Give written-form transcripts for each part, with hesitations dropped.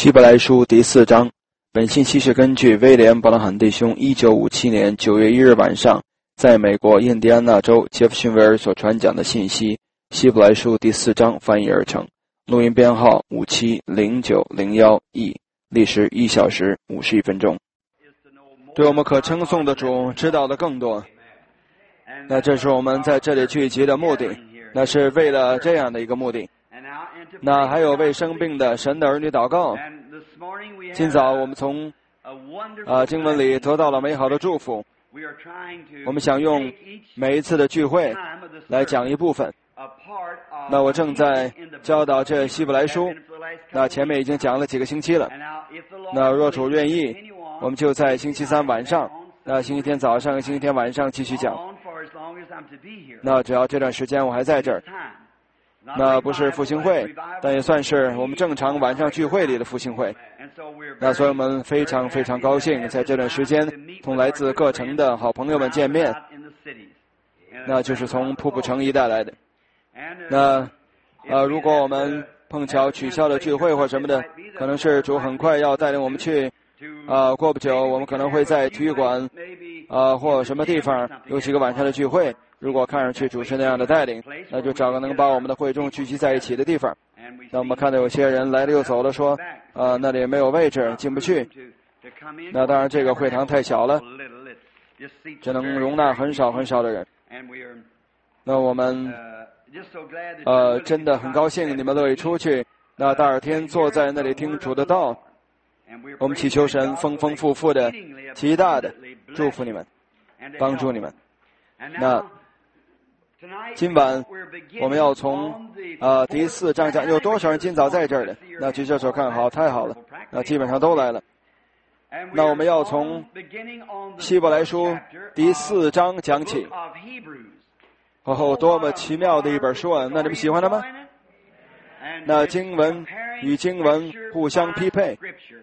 希伯来书第4章，本信息是根据威廉·伯朗罕弟兄1957年9月1日晚上在美国印第安纳州杰弗逊维尔所传讲的信息，希伯来书第4章翻译而成。录音编号570901E，历时1小时51分钟。对我们可称颂的主知道的更多。那这是我们在这里聚集的目的，那是为了这样的一个目的。那还有为生病的神的儿女祷告。今早我们从经文里得到了美好的祝福。我们想用每一次的聚会来讲一部分。那我正在教导这希伯来书，那前面已经讲了几个星期了。那若主愿意，我们就在星期三晚上，那星期天早上、星期天晚上继续讲。那只要这段时间我还在这儿。那不是复兴会，但也算是我们正常晚上聚会里的复兴会。那所以我们非常非常高兴在这段时间同来自各城的好朋友们见面，那就是从瀑布城一带来的。那如果我们碰巧取消了聚会或什么的，可能是主很快要带领我们去过不久我们可能会在体育馆或什么地方有几个晚上的聚会。如果看上去主是那样的带领，那就找个能把我们的会众聚集在一起的地方。那我们看到有些人来了又走了，说那里没有位置进不去。那当然这个会堂太小了，只能容纳很少很少的人。那我们真的很高兴你们乐意出去，那大热天坐在那里听主的道。我们祈求神丰丰富富的极大的祝福你们，帮助你们。那今晚我们要从第4章讲。有多少人今早在这儿的？那举这手看好，太好了，那基本上都来了。那我们要从希伯来书第4章讲起。多么奇妙的一本书啊！那你们喜欢它吗？那经文与经文互相匹配。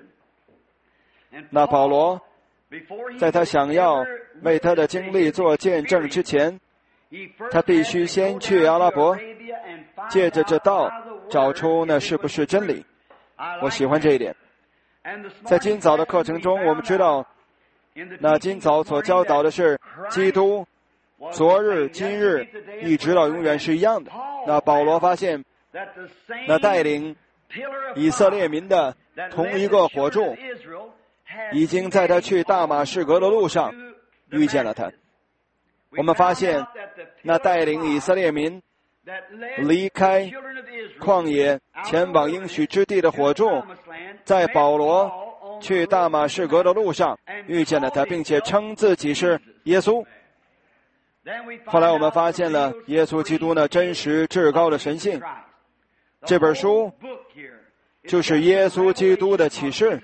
那保罗在他想要为他的经历做见证之前，他必须先去阿拉伯，借着这道找出那是不是真理。我喜欢这一点。在今早的课程中，我们知道那今早所教导的是基督昨日今日一直到永远是一样的。那保罗发现那带领以色列民的同一个火柱已经在他去大马士革的路上遇见了他。我们发现那带领以色列民离开旷野前往应许之地的火柱，在保罗去大马士革的路上遇见了他，并且称自己是耶稣。后来我们发现了耶稣基督那真实至高的神性。这本书就是耶稣基督的启示。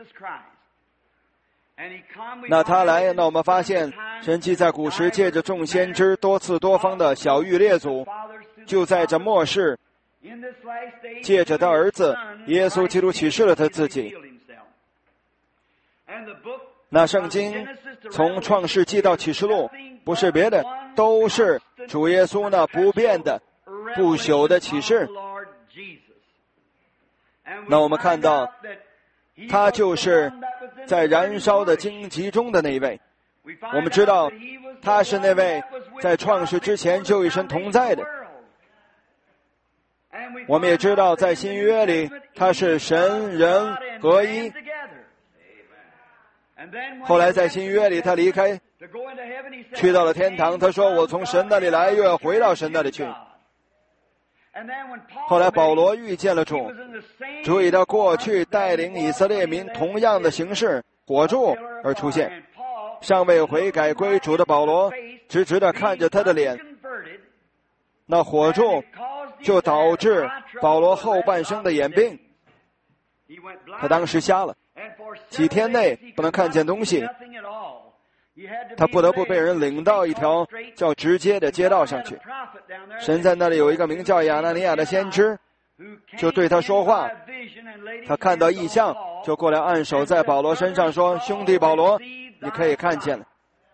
那他来，那我们发现神既在古时借着众先知多次多方的晓谕列祖，就在这末世借着他儿子耶稣基督启示了他自己。那圣经从创世纪到启示录不是别的，都是主耶稣那不变的不朽的启示。那我们看到他就是在燃烧的荆棘中的那一位。我们知道他是那位在创世之前就与神同在的。我们也知道在新约里他是神人合一。后来在新约里他离开去到了天堂，他说我从神那里来又要回到神那里去。后来保罗遇见了主，主以他过去带领以色列民同样的形式火柱而出现。尚未悔改归主的保罗直直地看着他的脸，那火柱就导致保罗后半生的眼病。他当时瞎了，几天内不能看见东西，他不得不被人领到一条叫直街的街道上去。神在那里有一个名叫亚拿尼亚的先知，就对他说话。他看到异象，就过来按手在保罗身上说，兄弟保罗，你可以看见了。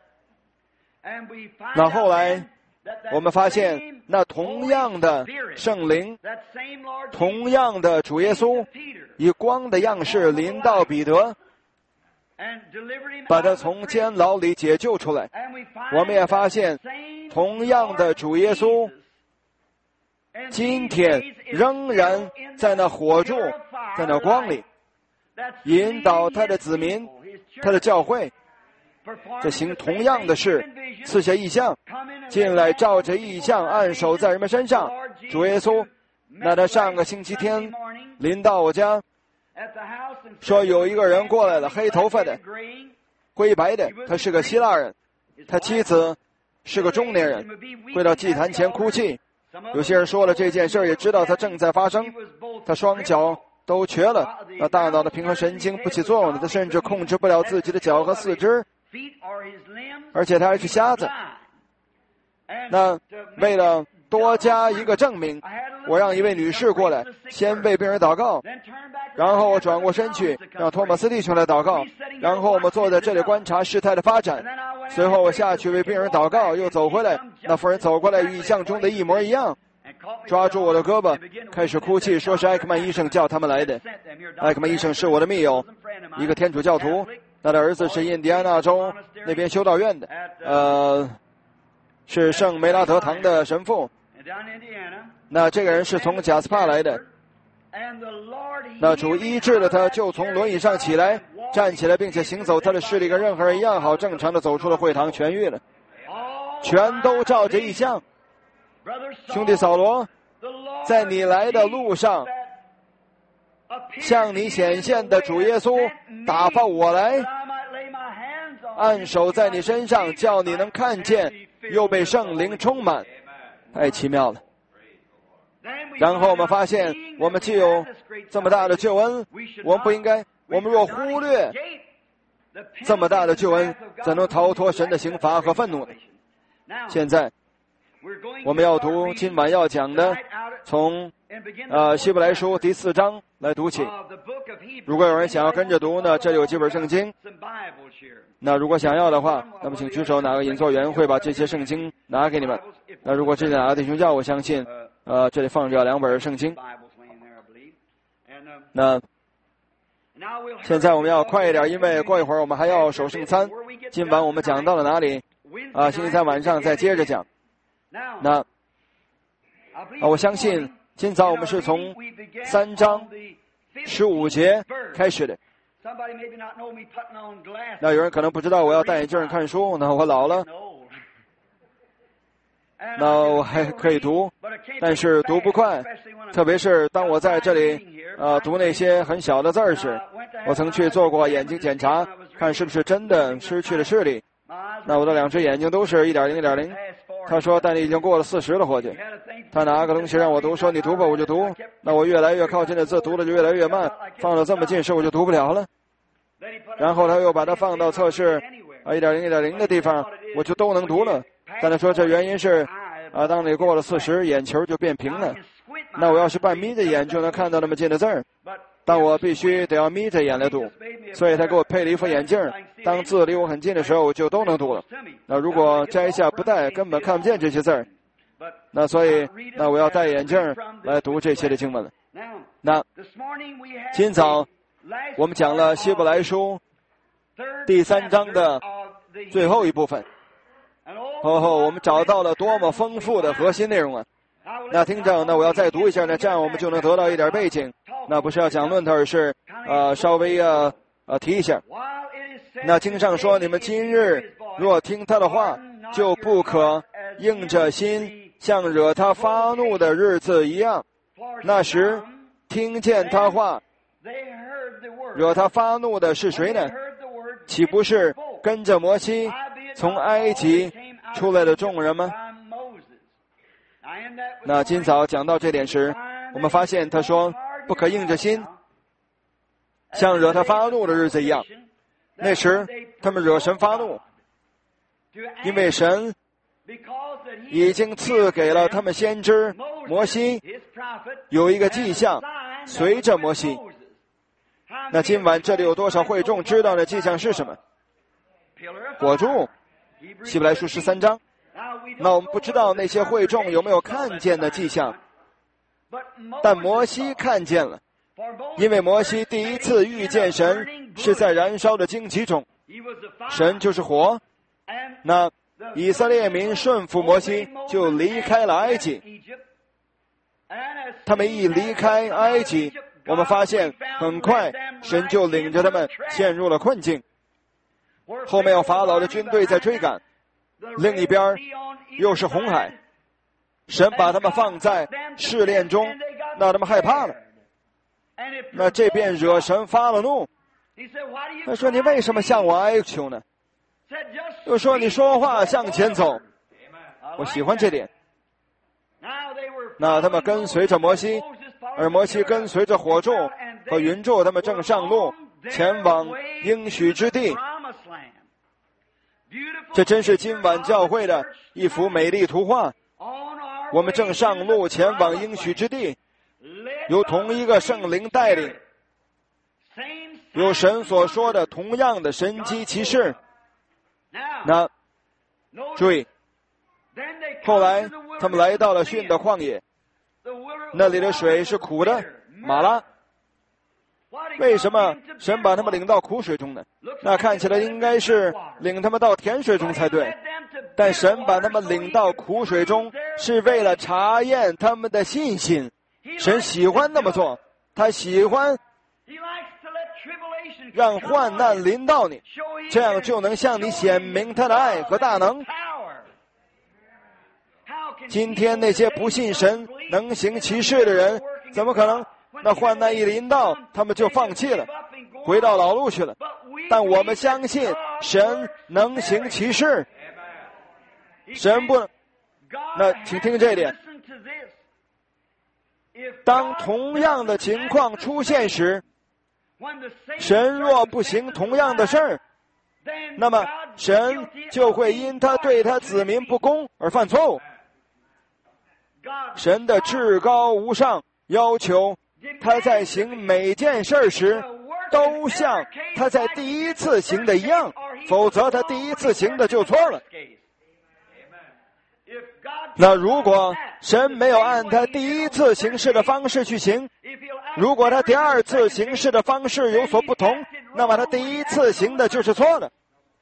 那后来我们发现那同样的圣灵，同样的主耶稣以光的样式临到彼得，把他从监牢里解救出来。我们也发现，同样的主耶稣今天仍然在那火柱，在那光里引导他的子民，他的教会，这行同样的事，赐下异象，进来照着异象按手在人们身上。主耶稣，那他上个星期天临到我家，说有一个人过来了，黑头发的，灰白的，他是个希腊人，他妻子是个中年人，跪到祭坛前哭泣。有些人说了这件事，也知道它正在发生。他双脚都瘸了，那大脑的平衡神经不起作用了，他甚至控制不了自己的脚和四肢，而且他还是瞎子。那为了多加一个证明，我让一位女士过来，先为病人祷告，然后我转过身去让托马斯弟兄来祷告，然后我们坐在这里观察事态的发展。随后我下去为病人祷告，又走回来，那妇人走过来与印象中的一模一样，抓住我的胳膊开始哭泣，说是艾克曼医生叫他们来的。艾克曼医生是我的密友，一个天主教徒，他的儿子是印第安纳州那边修道院的，是圣梅拉德堂的神父。那这个人是从贾斯帕来的，那主医治了他，就从轮椅上起来，站起来，并且行走，他的视力跟任何人一样好，正常的走出了会堂，痊愈了，全都照着异象。兄弟扫罗，在你来的路上向你显现的主耶稣打发我来，按手在你身上，叫你能看见，又被圣灵充满。太奇妙了。然后我们发现，我们既有这么大的救恩，我们不应该，我们若忽略这么大的救恩，怎能逃脱神的刑罚和愤怒呢？现在我们要读今晚要讲的，从希伯来书第4章来读起。如果有人想要跟着读呢，这里有几本圣经。那如果想要的话，那么请举手，哪个引座员会把这些圣经拿给你们。那如果这里哪个弟兄教，我相信这里放着2本圣经。那现在我们要快一点，因为过一会儿我们还要守圣餐。今晚我们讲到了哪里？星期三晚上再接着讲。那我相信今早我们是从3章15节开始的。那有人可能不知道我要戴眼镜看书，那我老了，那我还可以读，但是读不快，特别是当我在这里读那些很小的字儿时，我曾去做过眼睛检查，看是不是真的失去了视力。那我的2只眼睛都是 1.0 他说但你已经过了40了，伙计。他拿个东西让我读，说你读吧，我就读。那我越来越靠近的字读的就越来越慢，放到这么近时我就读不了了。然后他又把它放到测试1.0的地方，我就都能读了。但他说这原因是当你过了40，眼球就变平了。那我要是半眯着眼就能看到那么近的字儿，但我必须得要眯着眼来读，所以他给我配了一副眼镜，当字离我很近的时候我就都能读了。那如果摘下不戴，根本看不见这些字儿。那所以那我要戴眼镜来读这些的经文了。那今早我们讲了希伯来书第3章的最后一部分，我们找到了多么丰富的核心内容啊！那听着，那我要再读一下呢，这样我们就能得到一点背景。那不是要讲论头，而是稍微提一下。那经上说，你们今日若听他的话，就不可硬着心，像惹他发怒的日子一样。那时听见他话，惹他发怒的是谁呢？岂不是跟着摩西从埃及出来的众人吗？那今早讲到这点时，我们发现他说不可硬着心，像惹他发怒的日子一样。那时他们惹神发怒，因为神已经赐给了他们先知摩西有一个迹象，随着摩西。那今晚这里有多少会众知道的迹象是什么？火柱，希伯来书13章。那我们不知道那些会众有没有看见的迹象，但摩西看见了。 因为摩西第一次遇见神是在燃烧的荆棘中，神就是火。那以色列民顺服摩西，就离开了埃及。他们一离开埃及，我们发现很快神就领着他们陷入了困境。后面有法老的军队在追赶，另一边又是红海。神把他们放在试炼中，让他们害怕了。那这便惹神发了怒。他说：“你为什么向我哀求呢？”又说：“你说话向前走。”我喜欢这点。那他们跟随着摩西，而摩西跟随着火柱和云柱，他们正上路前往应许之地。这真是今晚教会的一幅美丽图画。我们正上路前往应许之地，由同一个圣灵带领，有神所说的同样的神迹奇事。那注意，后来他们来到了逊的旷野，那里的水是苦的，马拉。为什么神把他们领到苦水中呢？那看起来应该是领他们到甜水中才对，但神把他们领到苦水中，是为了查验他们的信心。神喜欢那么做，他喜欢让患难临到你，这样就能向你显明他的爱和大能。今天那些不信神能行奇事的人，怎么可能？那患难一临到，他们就放弃了，回到老路去了。但我们相信神能行奇事，神不能。那请听这一点，当同样的情况出现时，神若不行同样的事儿，那么神就会因他对他子民不公而犯错误。神的至高无上要求他在行每件事时都像他在第一次行的一样，否则他第一次行的就错了。那如果神没有按他第一次行事的方式去行，如果他第二次行事的方式有所不同，那么他第一次行的就是错的。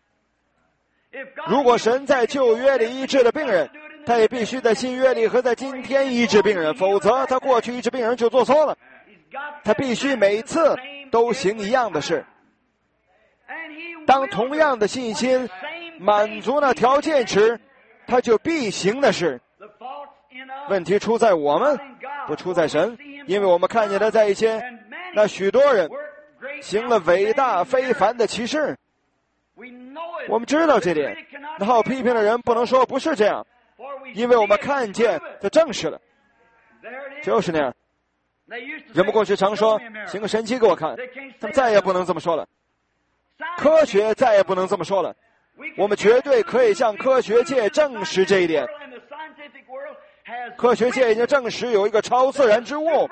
如果神在旧约里医治了病人，他也必须在新约里和在今天医治病人，否则他过去医治病人就做错了。他必须每次都行一样的事。当同样的信心满足那条件时，他就必行的事。问题出在我们，不出在神，因为我们看见他在一些那许多人行了伟大非凡的奇事。我们知道这点，那好批评的人不能说不是这样，因为我们看见他证实了，就是那样。人们过去常说行个神迹给我看，他们再也不能这么说了，科学再也不能这么说了。我们绝对可以向科学界证实这一点。科学界已经证实有一个超自然之物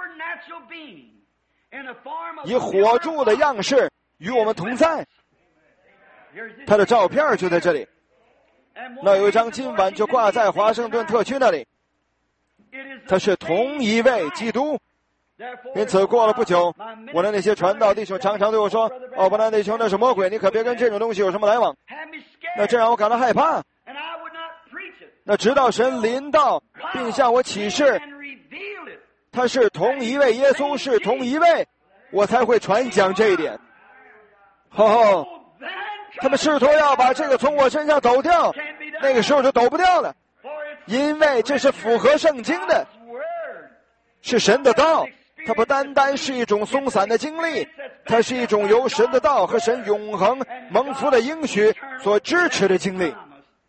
以火柱的样式与我们同在，他的照片就在这里。那有一张今晚就挂在华盛顿特区那里，他是同一位基督。因此过了不久，我的那些传道弟兄常常对我说，奥伯兰弟兄那是魔鬼，你可别跟这种东西有什么来往。那这让我感到害怕。那直到神临到并向我启示他是同一位耶稣，是同一位，我才会传讲这一点。他们试图要把这个从我身上抖掉，那个时候就抖不掉了，因为这是符合圣经的，是神的道。它不单单是一种松散的经历，它是一种由神的道和神永恒蒙福的应许所支持的经历。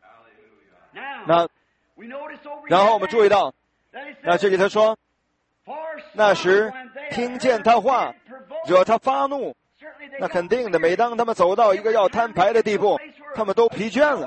然后我们注意到，那这里他说，那时听见他话，惹他发怒。那肯定的，每当他们走到一个要摊牌的地步，他们都疲倦了。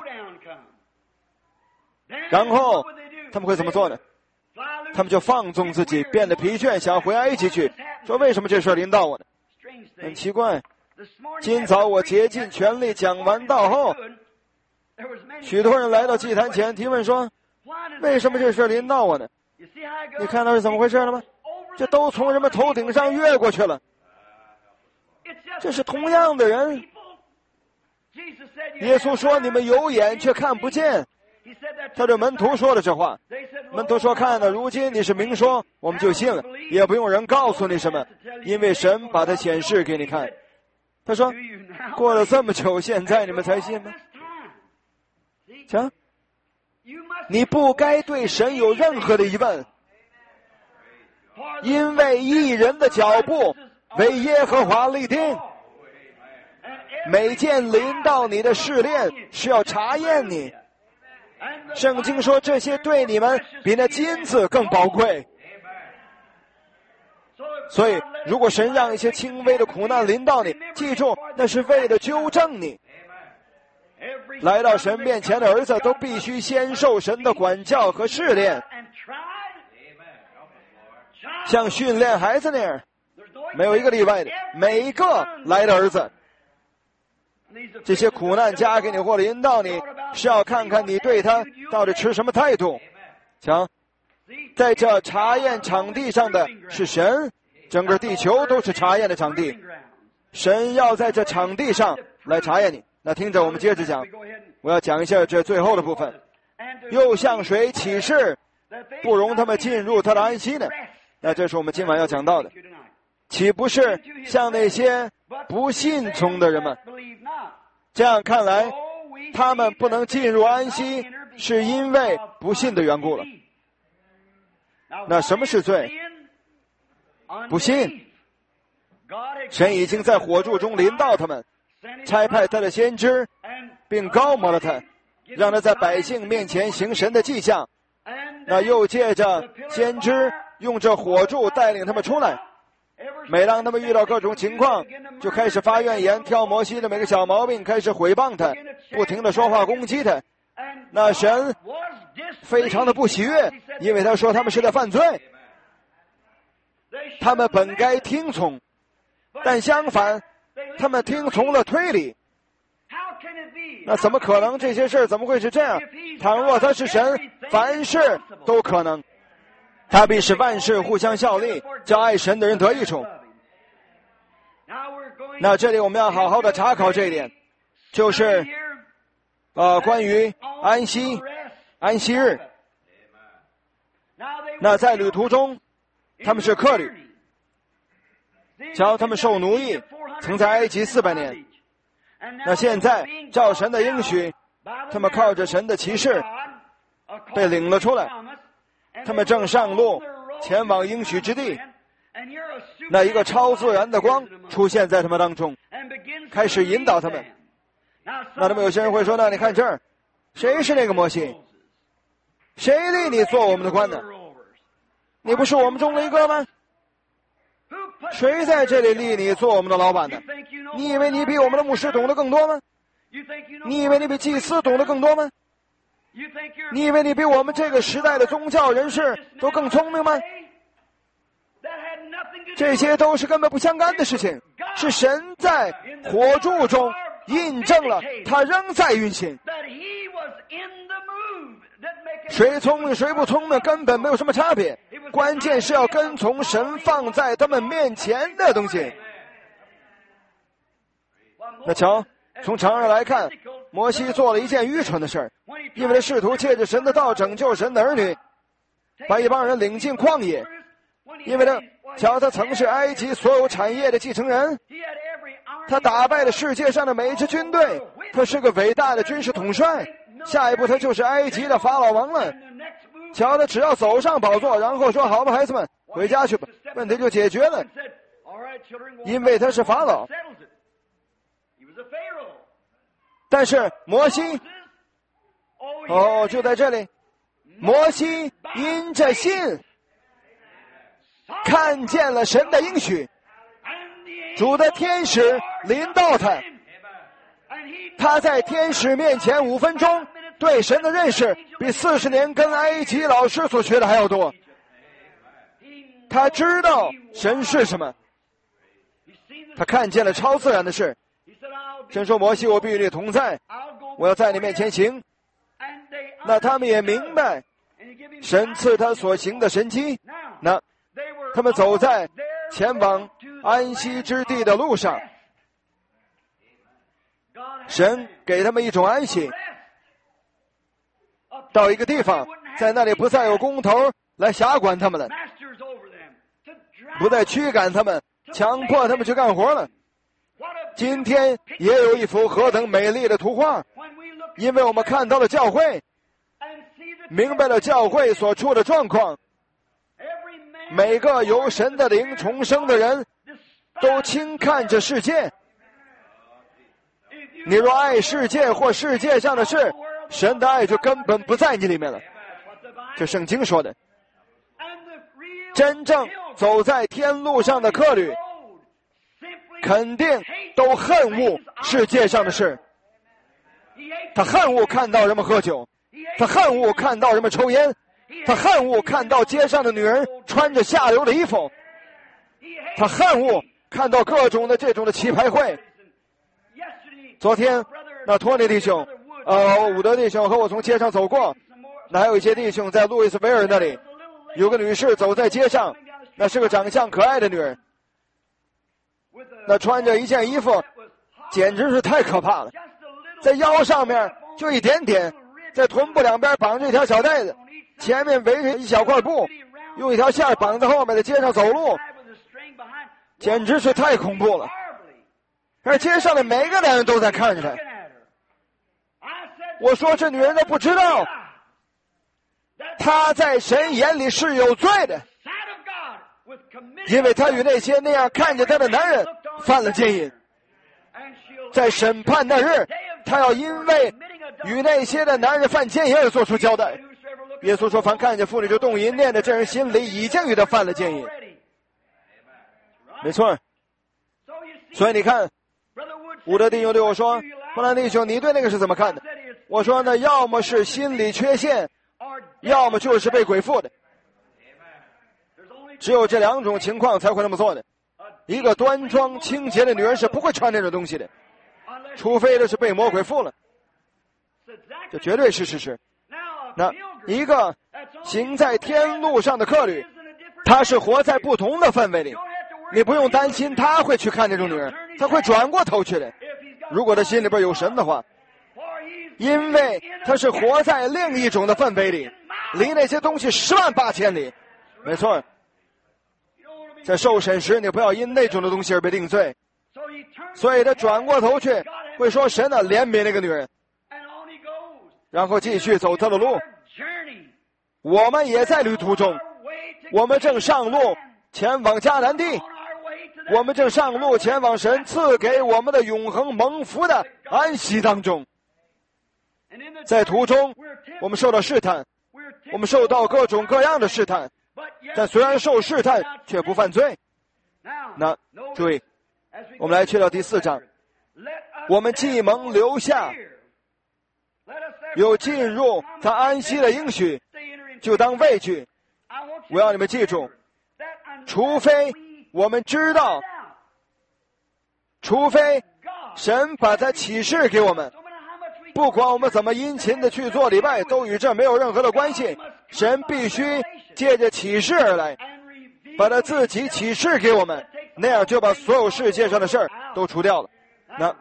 然后他们会怎么做呢？他们就放纵自己，变得疲倦，想回埃及去，说为什么这事临到我呢？很奇怪，今早我竭尽全力讲完道后，许多人来到祭坛前提问说，为什么这事临到我呢？你看到是怎么回事了吗？ 这都从人们头顶上越过去了。这是同样的人。耶稣说：“你们有眼却看不见。”他对门徒说了这话。门徒说：“看了，如今你是明说，我们就信了，也不用人告诉你什么，因为神把它显示给你看。”他说：“过了这么久，现在你们才信吗？”瞧，你不该对神有任何的疑问，因为义人的脚步为耶和华立定。每件临到你的试炼是要查验你。圣经说这些对你们比那金子更宝贵。所以如果神让一些轻微的苦难临到你，记住那是为了纠正你。来到神面前的儿子都必须先受神的管教和试炼，像训练孩子那样，没有一个例外的，每一个来的儿子。这些苦难加给你或者引导你，是要看看你对他到底持什么态度。瞧，在这查验场地上的是神，整个地球都是查验的场地，神要在这场地上来查验你。那听着，我们接着讲，我要讲一下这最后的部分。又向谁起誓，不容他们进入他的安息呢？那这是我们今晚要讲到的。岂不是像那些不信从的人们？这样看来，他们不能进入安息，是因为不信的缘故了。那什么是罪？不信。神已经在火柱中临到他们，差派他的先知，并膏抹了他，让他在百姓面前行神的迹象。那又借着先知用这火柱带领他们出来。每当他们遇到各种情况，就开始发怨言，挑摩西的每个小毛病，开始毁谤他，不停地说话攻击他。那神非常的不喜悦，因为他说他们是在犯罪。他们本该听从，但相反，他们听从了推理。那怎么可能？这些事怎么会是这样？倘若他是神，凡事都可能。他必使万事互相效力，叫爱神的人得益处。那这里我们要好好的查考这一点，就是关于安息日。那在旅途中，他们是客旅。瞧，他们受奴役，曾在埃及400年。那现在照神的应许，他们靠着神的启示被领了出来。他们正上路前往应许之地。那一个超自然的光出现在他们当中，开始引导他们。那他们有些人会说，那你看这儿，谁是那个摩西？谁立你做我们的官呢？你不是我们中的一个吗？谁在这里立你做我们的老板呢？你以为你比我们的牧师懂得更多吗？你以为你比祭司懂得更多吗？你以为你比我们这个时代的宗教人士都更聪明吗？这些都是根本不相干的事情，是神在火柱中印证了他仍在运行。谁聪明谁不聪明根本没有什么差别，关键是要跟从神放在他们面前的东西。那瞧，从常人来看，摩西做了一件愚蠢的事儿，因为他试图借着神的道拯救神的儿女，把一帮人领进旷野。因为他曾是埃及所有产业的继承人，他打败了世界上的每一支军队，他是个伟大的军事统帅。下一步他就是埃及的法老王了。瞧，他只要走上宝座，然后说好吧孩子们回家去吧，问题就解决了。因为他是法老。但是摩西就在这里，摩西因着信看见了神的应许，主的天使临到他，他在天使面前5分钟对神的认识比40年跟埃及老师所学的还要多。他知道神是什么，他看见了超自然的事。神说，摩西，我必与你同在，我要在你面前行。那他们也明白神赐他所行的神迹。那他们走在前往安息之地的路上，神给他们一种安息，到一个地方，在那里不再有工头来辖管他们了，不再驱赶他们，强迫他们去干活了。今天也有一幅何等美丽的图画，因为我们看到了教会，明白了教会所处的状况。每个由神的灵重生的人都轻看着世界。你若爱世界或世界上的事，神的爱就根本不在你里面了，这圣经说的。真正走在天路上的客旅肯定都恨恶世界上的事。他恨恶看到人们喝酒，他恨恶看到人们抽烟，他恨恶看到街上的女人穿着下流的衣服，他恨恶看到各种的这种的棋牌会。昨天那托尼弟兄伍德弟兄和我从街上走过，那还有一些弟兄在路易斯维尔那里，有个女士走在街上，那是个长相可爱的女人，那穿着一件衣服简直是太可怕了，在腰上面就一点点，在臀部两边绑着一条小带子，前面围着一小块布，用一条线绑在后面，在街上走路，简直是太恐怖了。而街上的每个男人都在看着他。我说这女人都不知道，她在神眼里是有罪的，因为她与那些那样看着她的男人犯了奸淫。在审判那日，她要因为与那些的男人犯奸淫而做出交代。耶稣说，凡看见妇女就动淫念的，这人心里已经与他犯了奸淫。没错。所以你看，伍德弟兄对我说，布兰弟兄，你对那个是怎么看的？我说呢，要么是心理缺陷，要么就是被鬼附的，只有这两种情况才会那么做的。一个端庄清洁的女人是不会穿那种东西的，除非这是被魔鬼附了，这绝对是事实。那一个行在天路上的客旅，他是活在不同的氛围里，你不用担心他会去看这种女人，他会转过头去的，如果他心里边有神的话，因为他是活在另一种的氛围里，离那些东西108000里。没错，在受审时你不要因那种的东西而被定罪，所以他转过头去会说，神啊，怜悯那个女人，然后继续走他的路。我们也在旅途中，我们正上路前往迦南地，我们正上路前往神赐给我们的永恒蒙福的安息当中。在途中我们受到试探，我们受到各种各样的试探，但虽然受试探却不犯罪。那注意，我们来去到第4章，我们既蒙留下有进入他安息的应许，就当畏惧。我要你们记住，除非我们知道，除非神把他启示给我们，不管我们怎么殷勤的去做礼拜，都与这没有任何的关系。神必须借着启示而来，把他自己启示给我们，那样就把所有世界上的事儿都除掉了。那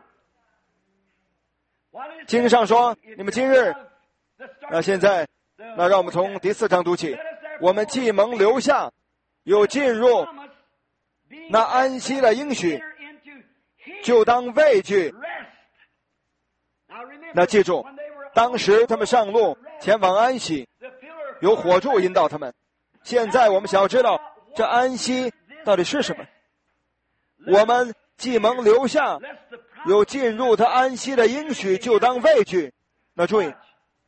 经上说，你们今日，那现在，那让我们从第4章读起。我们既蒙留下有进入那安息的应许，就当畏惧。那记住，当时他们上路前往安息，有火柱引导他们。现在我们想要知道这安息到底是什么。我们既蒙留下有进入他安息的应许，就当畏惧。那注意，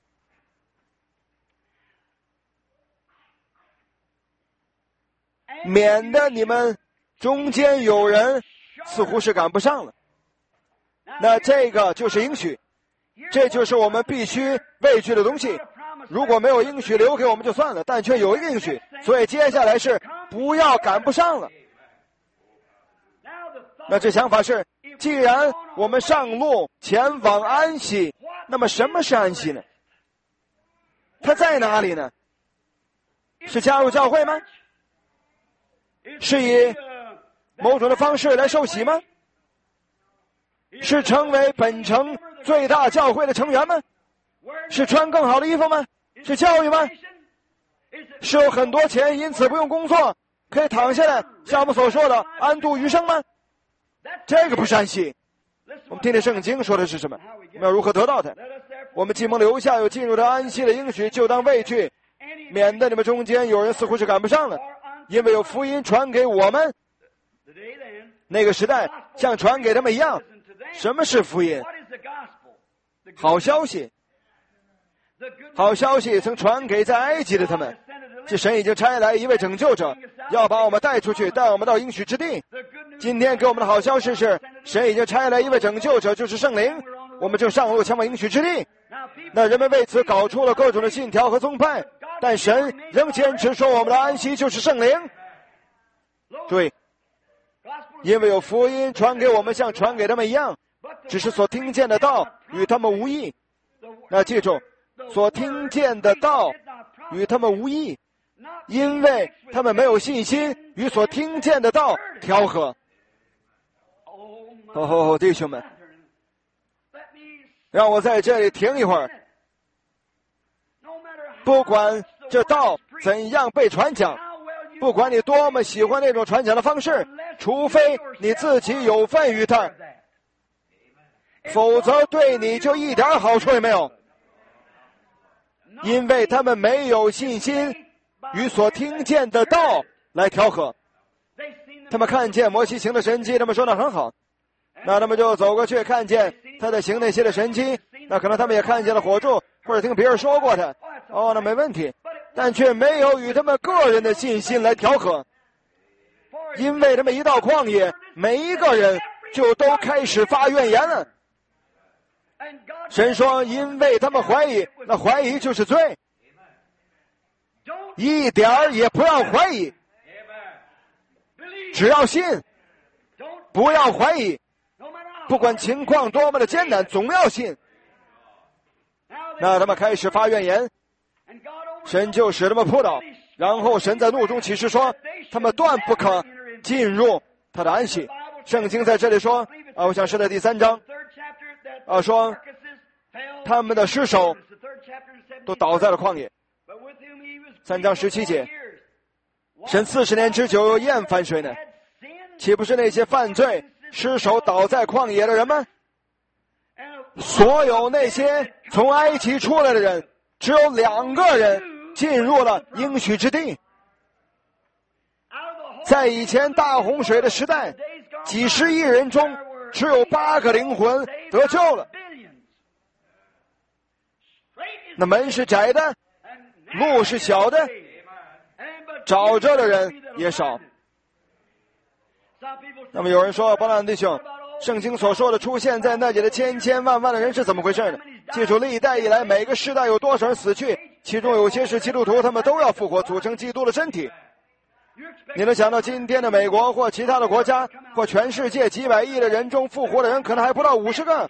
免得你们中间有人似乎是赶不上了。那这个就是应许，这就是我们必须畏惧的东西。如果没有应许留给我们就算了，但却有一个应许，所以接下来是不要赶不上了。那这想法是，既然我们上路前往安息，那么什么是安息呢？它在哪里呢？是加入教会吗？ 是以某种的方式来受洗吗？是成为本城最大教会的成员吗？是穿更好的衣服吗？是教育吗？是有很多钱，因此不用工作，可以躺下来，像我们所说的安度余生吗？这个不是安息。我们听听圣经说的是什么，我们要如何得到它。我们既蒙留下有进入到安息的应许，就当畏惧，免得你们中间有人似乎是赶不上了。因为有福音传给我们，那个时代像传给他们一样。什么是福音？好消息。好消息曾传给在埃及的他们，即神已经差来一位拯救者，要把我们带出去，带我们到应许之地。今天给我们的好消息是，神已经差来一位拯救者，就是圣灵，我们正上路前往应许之地。那人们为此搞出了各种的信条和宗派，但神仍坚持说我们的安息就是圣灵。注意，因为有福音传给我们，像传给他们一样，只是所听见的道与他们无异。那记住，所听见的道与他们无异，因为他们没有信心与所听见的道调和。弟兄们，让我在这里停一会儿。不管这道怎样被传讲，不管你多么喜欢那种传讲的方式，除非你自己有份于它，否则对你就一点好处也没有。因为他们没有信心与所听见的道来调和。他们看见摩西行的神迹，他们说那很好，那他们就走过去看见他在行那些的神迹，那可能他们也看见了火柱，或者听别人说过他，那没问题，但却没有与他们个人的信心来调和。因为他们一到旷野，每一个人就都开始发怨言了。神说因为他们怀疑，那怀疑就是罪，一点儿也不要怀疑，只要信，不要怀疑，不管情况多么的艰难，总要信。那他们开始发怨言，神就使他们扑倒，然后神在怒中起誓说他们断不可进入他的安息。圣经在这里说我想是在第3章说他们的尸首都倒在了旷野。3章17节，神40年之久又厌烦谁呢？岂不是那些犯罪尸首倒在旷野的人吗？所有那些从埃及出来的人，只有2个人进入了应许之地。在以前大洪水的时代，几十亿人中只有8个灵魂得救了。那门是窄的，路是小的，找着的人也少。那么有人说，伯兰弟兄，圣经所说的出现在那里的千千万万的人是怎么回事呢？记住历代以来每个世代有多少人死去，其中有些是基督徒，他们都要复活组成基督的身体。你能想到今天的美国或其他的国家或全世界几百亿的人中复活的人可能还不到50个，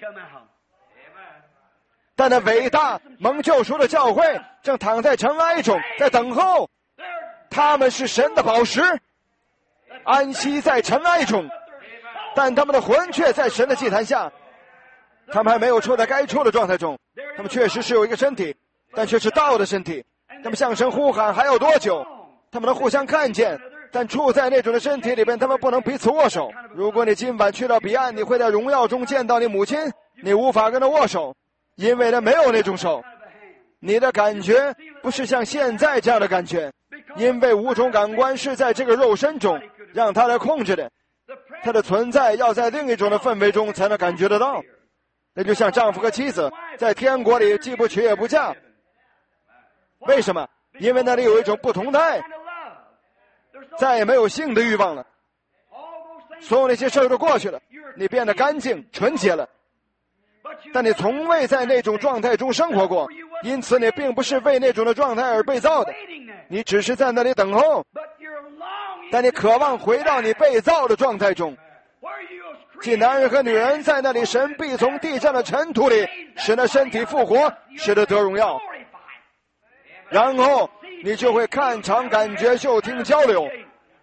但那伟大蒙救赎的教会正躺在尘埃中在等候，他们是神的宝石，安息在尘埃中，但他们的魂却在神的祭坛下。他们还没有处在该处的状态中，他们确实是有一个身体，但却是道的身体。他们向神呼喊还要多久？他们能互相看见，但处在那种的身体里边，他们不能彼此握手。如果你今晚去到彼岸，你会在荣耀中见到你母亲，你无法跟她握手，因为她没有那种手。你的感觉不是像现在这样的感觉，因为5种感官是在这个肉身中让它来控制的，它的存在要在另一种的氛围中才能感觉得到。那就像丈夫和妻子在天国里既不娶也不嫁，为什么？因为那里有一种不同的爱，再也没有性的欲望了，所有那些事儿都过去了，你变得干净纯洁了，但你从未在那种状态中生活过，因此你并不是为那种的状态而被造的，你只是在那里等候，但你渴望回到你被造的状态中。即男人和女人在那里，神必从地上的尘土里使那身体复活，使得得荣耀，然后你就会看尝感觉嗅听交流。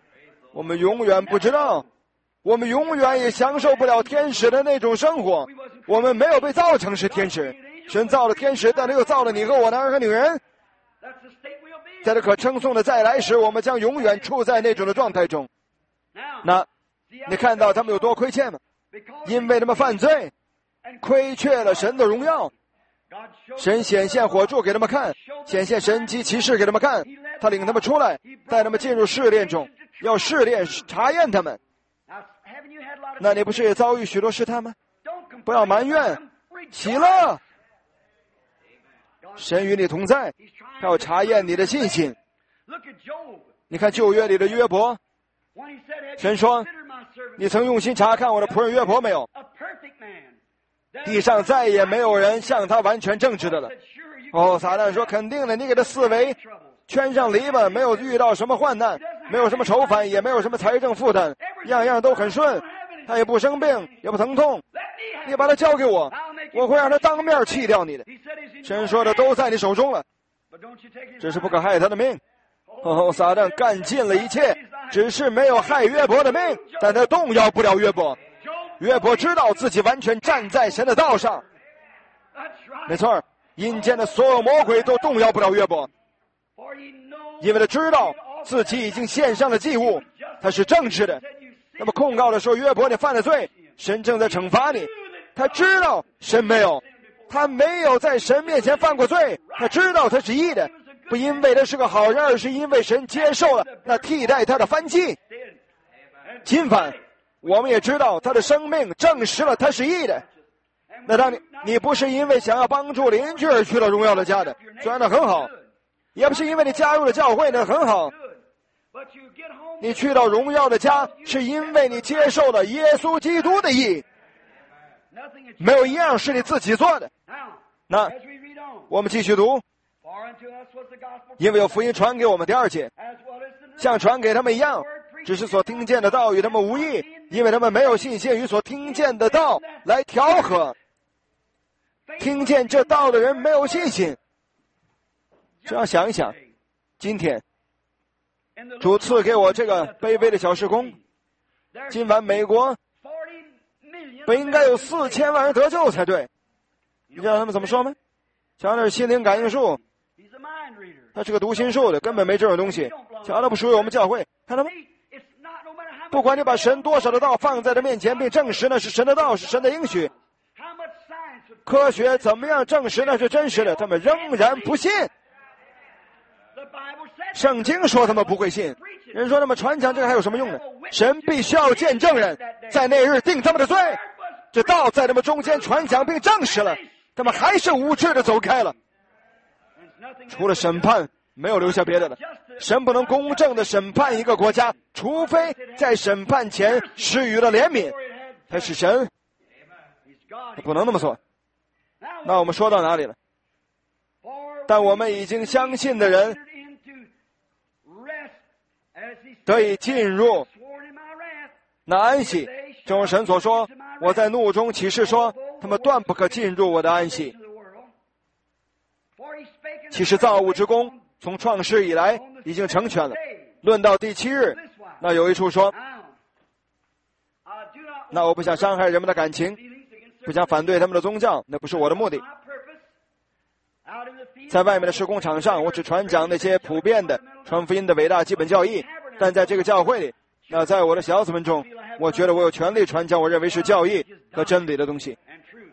我们永远不知道，我们永远也享受不了天使的那种生活。我们没有被造成是天使，神造了天使，但他又造了你和我，男人和女人。在这可称颂的再来时，我们将永远处在那种的状态中。那你看到他们有多亏欠吗？因为他们犯罪，亏缺了神的荣耀。神显现火柱给他们看，显现神迹奇事给他们看，他领他们出来，带他们进入试炼中，要试炼查验他们。那你不是也遭遇许多试探吗？不要埋怨，喜乐，神与你同在，他要查验你的信心。你看旧约里的约伯，神说，你曾用心查看我的仆人约伯没有？地上再也没有人像他完全正直的了。撒旦说，肯定的，你给他四围圈上篱笆，没有遇到什么患难，没有什么愁烦，也没有什么财政负担，样样都很顺，他也不生病，也不疼痛。你把他交给我，我会让他当面弃掉你的。神说的都在你手中了，只是不可害他的命。撒旦干尽了一切，只是没有害约伯的命，但他动摇不了约伯。约伯知道自己完全站在神的道上。没错，阴间的所有魔鬼都动摇不了约伯，因为他知道自己已经献上了祭物，他是正直的。那么控告的时候，约伯你犯了罪，神正在惩罚你。他知道神没有，他没有在神面前犯过罪，他知道他是义的，不因为他是个好人，而是因为神接受了那替代他的燔祭。今晚我们也知道他的生命证实了他是义的。那当你不是因为想要帮助邻居而去了荣耀的家的，虽然那很好，也不是因为你加入了教会，那很好，你去到荣耀的家是因为你接受了耶稣基督的义，没有一样是你自己做的。那我们继续读，因为有福音传给我们，第二节，像传给他们一样，只是所听见的道与他们无异，因为他们没有信心与所听见的道来调和。听见这道的人没有信心。这样想一想，今天主赐给我这个卑微的小事工，今晚美国本应该有4000万人得救才对。你知道他们怎么说吗？瞧那是心灵感应术，他是个读心术的，根本没这种东西。瞧他不属于我们教会，看到吗？不管你把神多少的道放在他面前，并证实那是神的道，是神的应许，科学怎么样证实那是真实的，他们仍然不信。圣经说他们不会信，人说他们传讲这个还有什么用呢？神必须要见证人，在那日定他们的罪。这道在他们中间传讲并证实了，他们还是无知的走开了。除了审判，没有留下别的了。神不能公正的审判一个国家，除非在审判前施予了怜悯。他是神，他不能那么做。那我们说到哪里了？但我们已经相信的人得以进入那安息，正如神所说，我在怒中起誓说，他们断不可进入我的安息。其实造物之功从创世以来已经成全了，论到第7日，那有一处说，那我不想伤害人们的感情，不想反对他们的宗教，那不是我的目的。在外面的施工场上，我只传讲那些普遍的传福音的伟大基本教义，但在这个教会里，那在我的小子们中，我觉得我有权利传讲我认为是教义和真理的东西。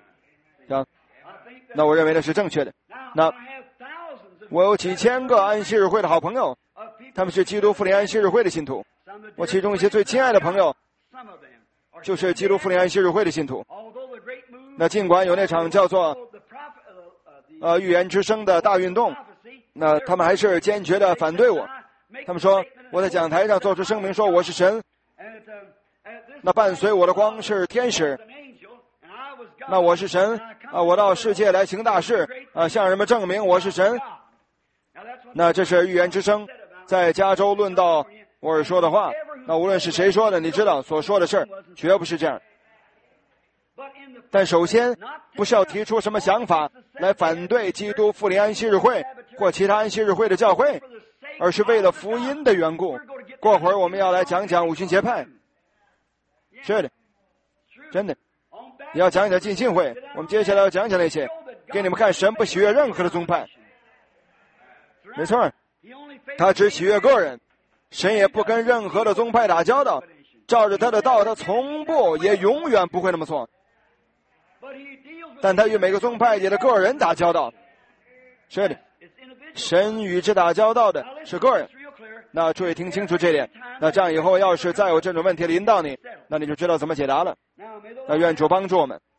那我认为那是正确的。那我有几千个安息日会的好朋友，他们是基督复临安息日会的信徒。我其中一些最亲爱的朋友就是基督复临安息日会的信徒。那尽管有那场叫做预言之声的大运动，那他们还是坚决的反对我。他们说我在讲台上做出声明说我是神，那伴随我的光是天使，那我是神我到世界来行大事向人们证明我是神。那这是预言之声在加州论到我而说的话。那无论是谁说的，你知道所说的事绝不是这样。但首先不是要提出什么想法来反对基督复临安息日会或其他安息日会的教会， 而是为了福音的缘故。过会儿我们要来讲讲五旬节派。是的，真的，你要讲一讲浸信会。我们接下来要讲讲那些，给你们看神不喜悦任何的宗派。没错，他只喜悦个人，神也不跟任何的宗派打交道，照着他的道，他从不也永远不会那么做。但他与每个宗派里的个人打交道。是的，神与之打交道的是个人。那注意听清楚这点。那这样以后要是再有这种问题临到你，那你就知道怎么解答了。那愿主帮助我们。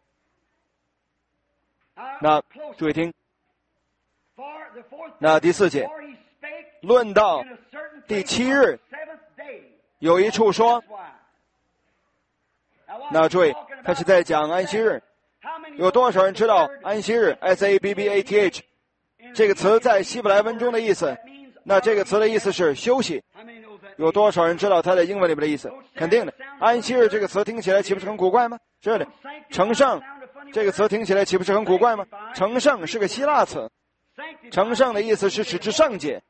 那注意听。那第4节，论到第7日，有一处说，那注意，他是在讲安息日。有多少人知道安息日 SABBATH 这个词在希伯来文中的意思？那这个词的意思是休息。有多少人知道它在英文里面的意思？肯定的。安息日这个词听起来岂不是很古怪吗？是的。成圣这个词听起来岂不是很古怪吗？成圣是个希腊词，成圣的意思是使之圣洁。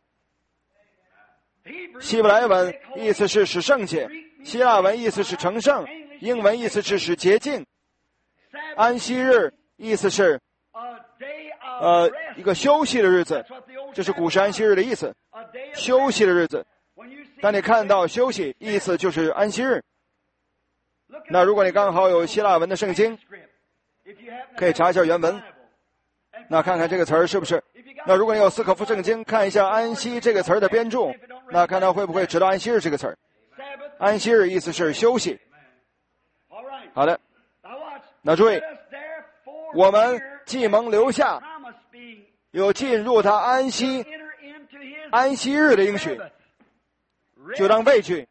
希伯来文意思是使圣洁，希腊文意思是成圣，英文意思是使洁净。安息日意思是一个休息的日子，这是古时安息日的意思，休息的日子。当你看到休息，意思就是安息日。那如果你刚好有希腊文的圣经，可以查一下原文，那看看这个词儿是不是。那如果你有斯可夫圣经，看一下安息这个词儿的编注，那看他会不会知道安息日这个词儿。安息日意思是休息。好的，那注意，我们既蒙留下有进入他安息日的应许，就当畏惧。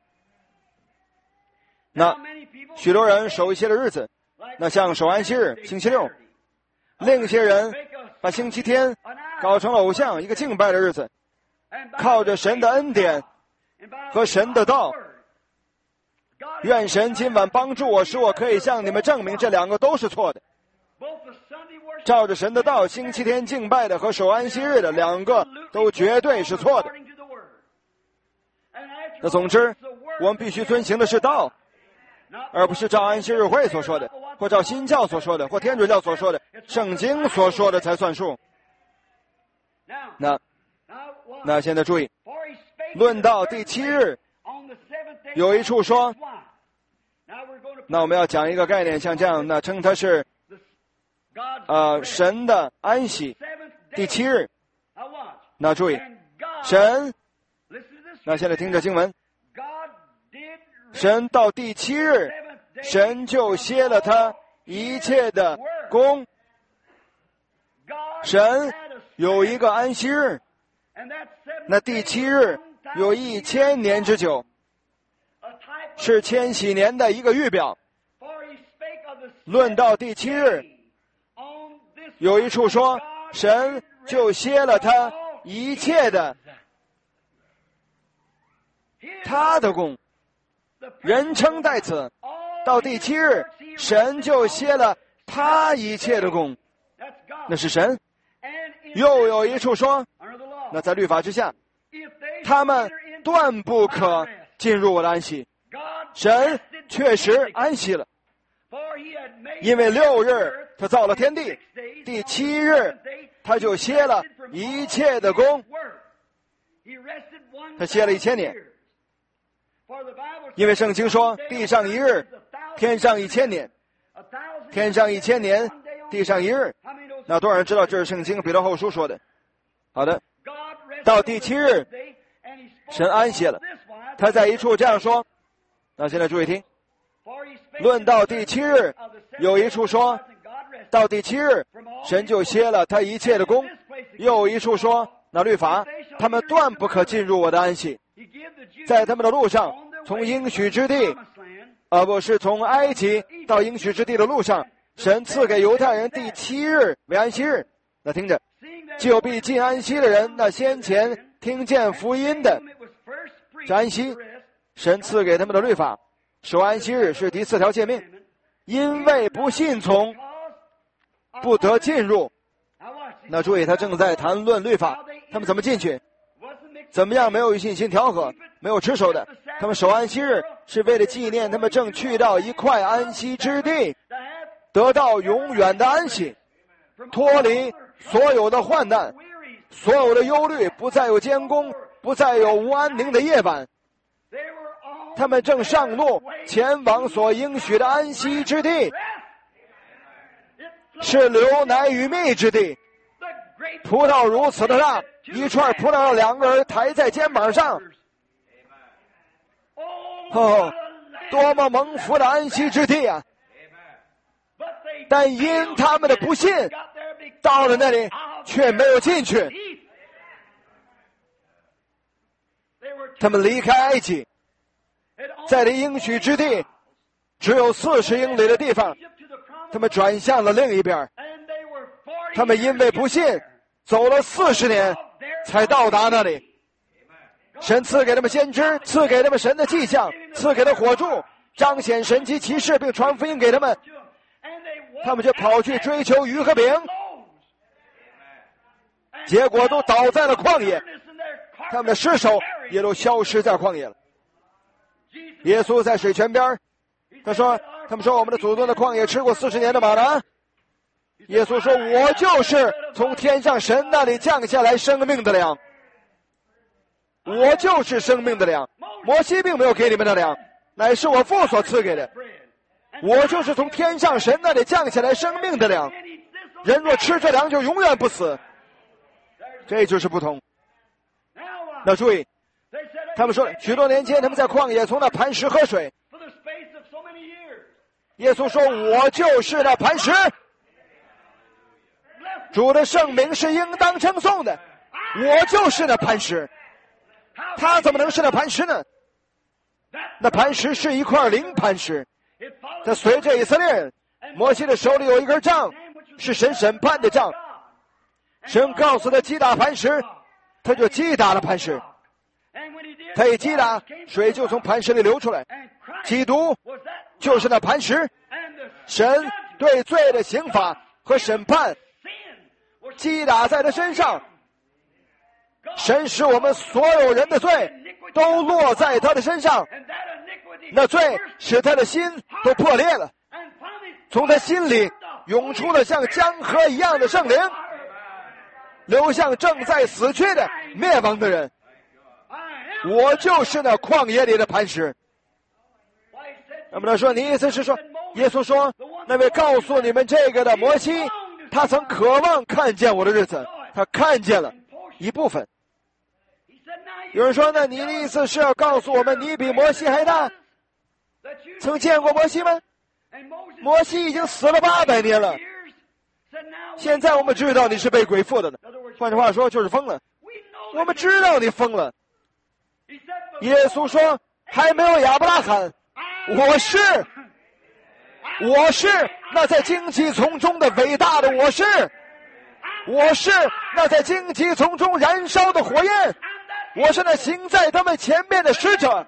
那许多人守一些的日子，那像守安息日星期六，另一些人把星期天搞成了偶像，一个敬拜的日子，靠着神的恩典和神的道。愿神今晚帮助我，使我可以向你们证明这两个都是错的。照着神的道星期天敬拜的和守安息日的两个都绝对是错的。那总之我们必须遵行的是道，而不是照安息日会所说的，或照新教所说的，或天主教所说的，圣经所说的才算数。那现在注意，论到第7日，有一处说，那我们要讲一个概念，像这样，那称它是神的安息，第7日。那注意，神，那现在听着经文，神到第7日，神就歇了他一切的功。神有一个安息日，那第7日有1000年之久，是千禧年的一个预表。论到第7日，有一处说，神就歇了他一切的他的功，人称代词。到第7日，神就歇了他一切的功，那是神。又有一处说，那在律法之下，他们断不可进入我的安息。神确实安息了，因为6日他造了天地，第7日他就歇了一切的功，他歇了1000年。因为圣经说，地上1日，天上1000年，天上1000年，地上1日。那多少人知道这是圣经彼得后书说的？好的，到第7日，神安息了。他在一处这样说。那现在注意听，论到第7日，有一处说，到第7日，神就歇了他一切的功。又有一处说，那律法，他们断不可进入我的安息。在他们的路上，从应许之地，不是从埃及到应许之地的路上，神赐给犹太人第7日为安息日。那听着，就必进安息的人，那先前听见福音的是安息，神赐给他们的律法，守安息日是第4条诫命，因为不信从，不得进入。那注意，他正在谈论律法，他们怎么进去？ 怎么样没有与信心调和，没有持守的？他们守安息日是为了纪念他们正去到一块安息之地，得到永远的安息，脱离所有的患难，所有的忧虑，不再有监工，不再有无安宁的夜晚。他们正上路前往所应许的安息之地，是流奶与蜜之地。葡萄如此的大，一串葡萄2个人抬在肩膀上。哦，多么蒙福的安息之地啊！但因他们的不信，到了那里却没有进去。他们离开埃及，在离应许之地只有40英里的地方，他们转向了另一边。他们因为不信，走了40年才到达那里。神赐给他们先知，赐给他们神的迹象，赐给他火柱，彰显神迹奇事，并传福音给他们。他们就跑去追求鱼和饼，结果都倒在了旷野，他们的尸首也都消失在旷野了。耶稣在水泉边，他们说我们的祖宗的旷野吃过40年的玛拿。耶稣说，我就是从天上神那里降下来生命的粮，我就是生命的粮。摩西并没有给你们的粮，乃是我父所赐给的。我就是从天上神那里降下来生命的粮，人若吃这粮就永远不死。这就是不同。那注意，他们说许多年间他们在旷野从那磐石喝水。耶稣说，我就是那磐石。主的圣名是应当称颂的，我就是那磐石。他怎么能是那磐石呢？那磐石是一块灵磐石，他随着以色列人，摩西的手里有一根杖，是神审判的杖。神告诉他击打磐石，他就击打了磐石。他一击打，水就从磐石里流出来。基督就是那磐石，神对罪的刑罚和审判击打在他身上。神使我们所有人的罪都落在他的身上，那罪使他的心都破裂了，从他心里涌出了像江河一样的圣灵，流向正在死去的灭亡的人。我就是那旷野里的磐石。那么他说，你意思是说，耶稣说那位告诉你们这个的摩西，他曾渴望看见我的日子，他看见了一部分。有人说，那你的意思是要告诉我们你比摩西还大？曾见过摩西吗？摩西已经死了800年了，现在我们知道你是被鬼附的呢。换句话说，就是疯了。我们知道你疯了。耶稣说，还没有亚伯拉罕，我是那在荆棘丛中的伟大的我是那在荆棘丛中燃烧的火焰，我是那行在他们前面的使者。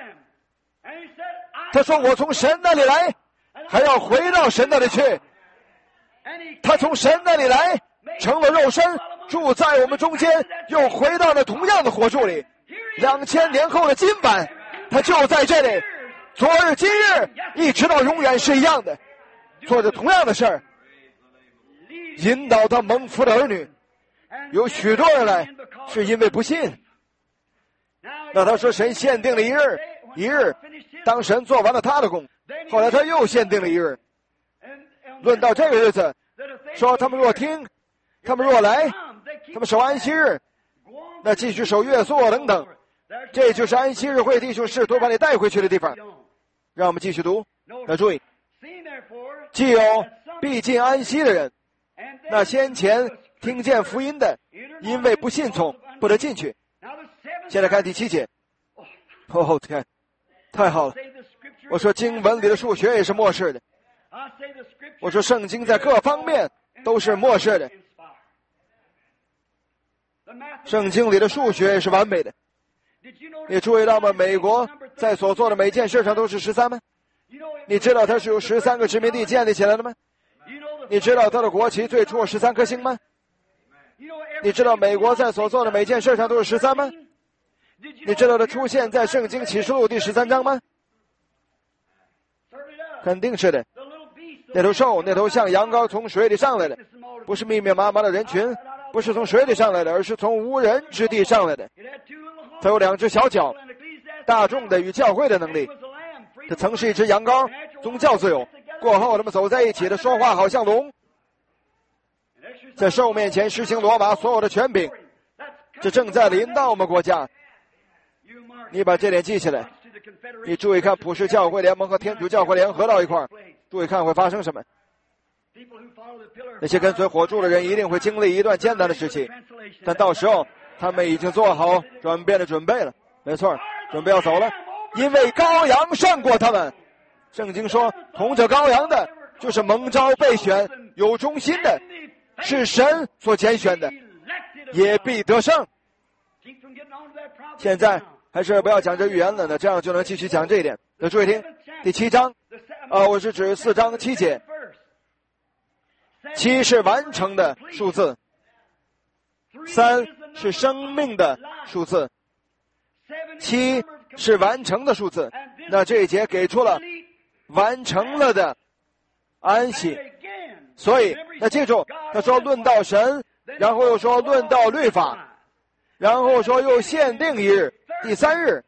他说，我从神那里来，还要回到神那里去。他从神那里来，成了肉身，住在我们中间，又回到了同样的火柱里。2000年后的今晚，他就在这里，昨日今日一直到永远是一样的，做着同样的事儿，引导他蒙福的儿女。有许多人来是因为不信。那他说，神限定了一日，当神做完了他的工，后来他又限定了一日。论到这个日子，说他们若听，他们若来，他们守安息日，那继续守月朔等等，这就是安息日会弟兄试图把你带回去的地方。让我们继续读。那注意，既有必进安息的人，那先前听见福音的，因为不信从，不得进去。现在看第7节。哦天，太好了！我说经文里的数学也是默示的。我说圣经在各方面都是默示的。圣经里的数学也是完美的。你注意到吗？美国在所做的每件事上都是13吗？你知道它是由13个殖民地建立起来的吗？你知道它的国旗最初有13颗星吗？你知道美国在所做的每件事上都是13吗？ 你知道它出现在圣经启示录第13章吗？肯定是的。那头兽，那头像羊羔从水里上来的，不是密密麻麻的人群，不是从水里上来的，而是从无人之地上来的。它有2只小脚，大众的与教会的能力。它曾是一只羊羔，宗教自由。过后他们走在一起的，说话好像龙，在兽面前实行罗马所有的权柄。这正在临到我们国家。你把这点记起来。你注意看，普世教会联盟和天主教会联合到一块儿，注意看会发生什么。那些跟随火柱的人一定会经历一段艰难的时期，但到时候他们已经做好转变的准备了。没错，准备要走了，因为羔羊胜过他们。圣经说，同着羔羊的就是蒙召备选有忠心的，是神所拣选的，也必得胜。现在还是不要讲这预言了呢，这样就能继续讲这一点。那注意听，第7章，我是指4章7节。7是完成的数字，3是生命的数字，7是完成的数字。那这一节给出了完成了的安息。所以那记住，他说论到神，然后又说论到律法，然后说又限定一日，第3日，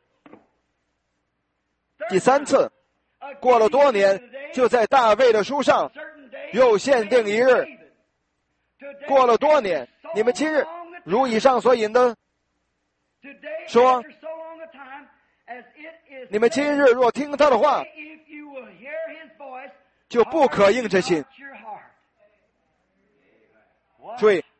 第3次，过了多年，就在大卫的书上又限定一日。过了多年，你们今日如以上所引的说，你们今日若听他的话，就不可硬着心。注意，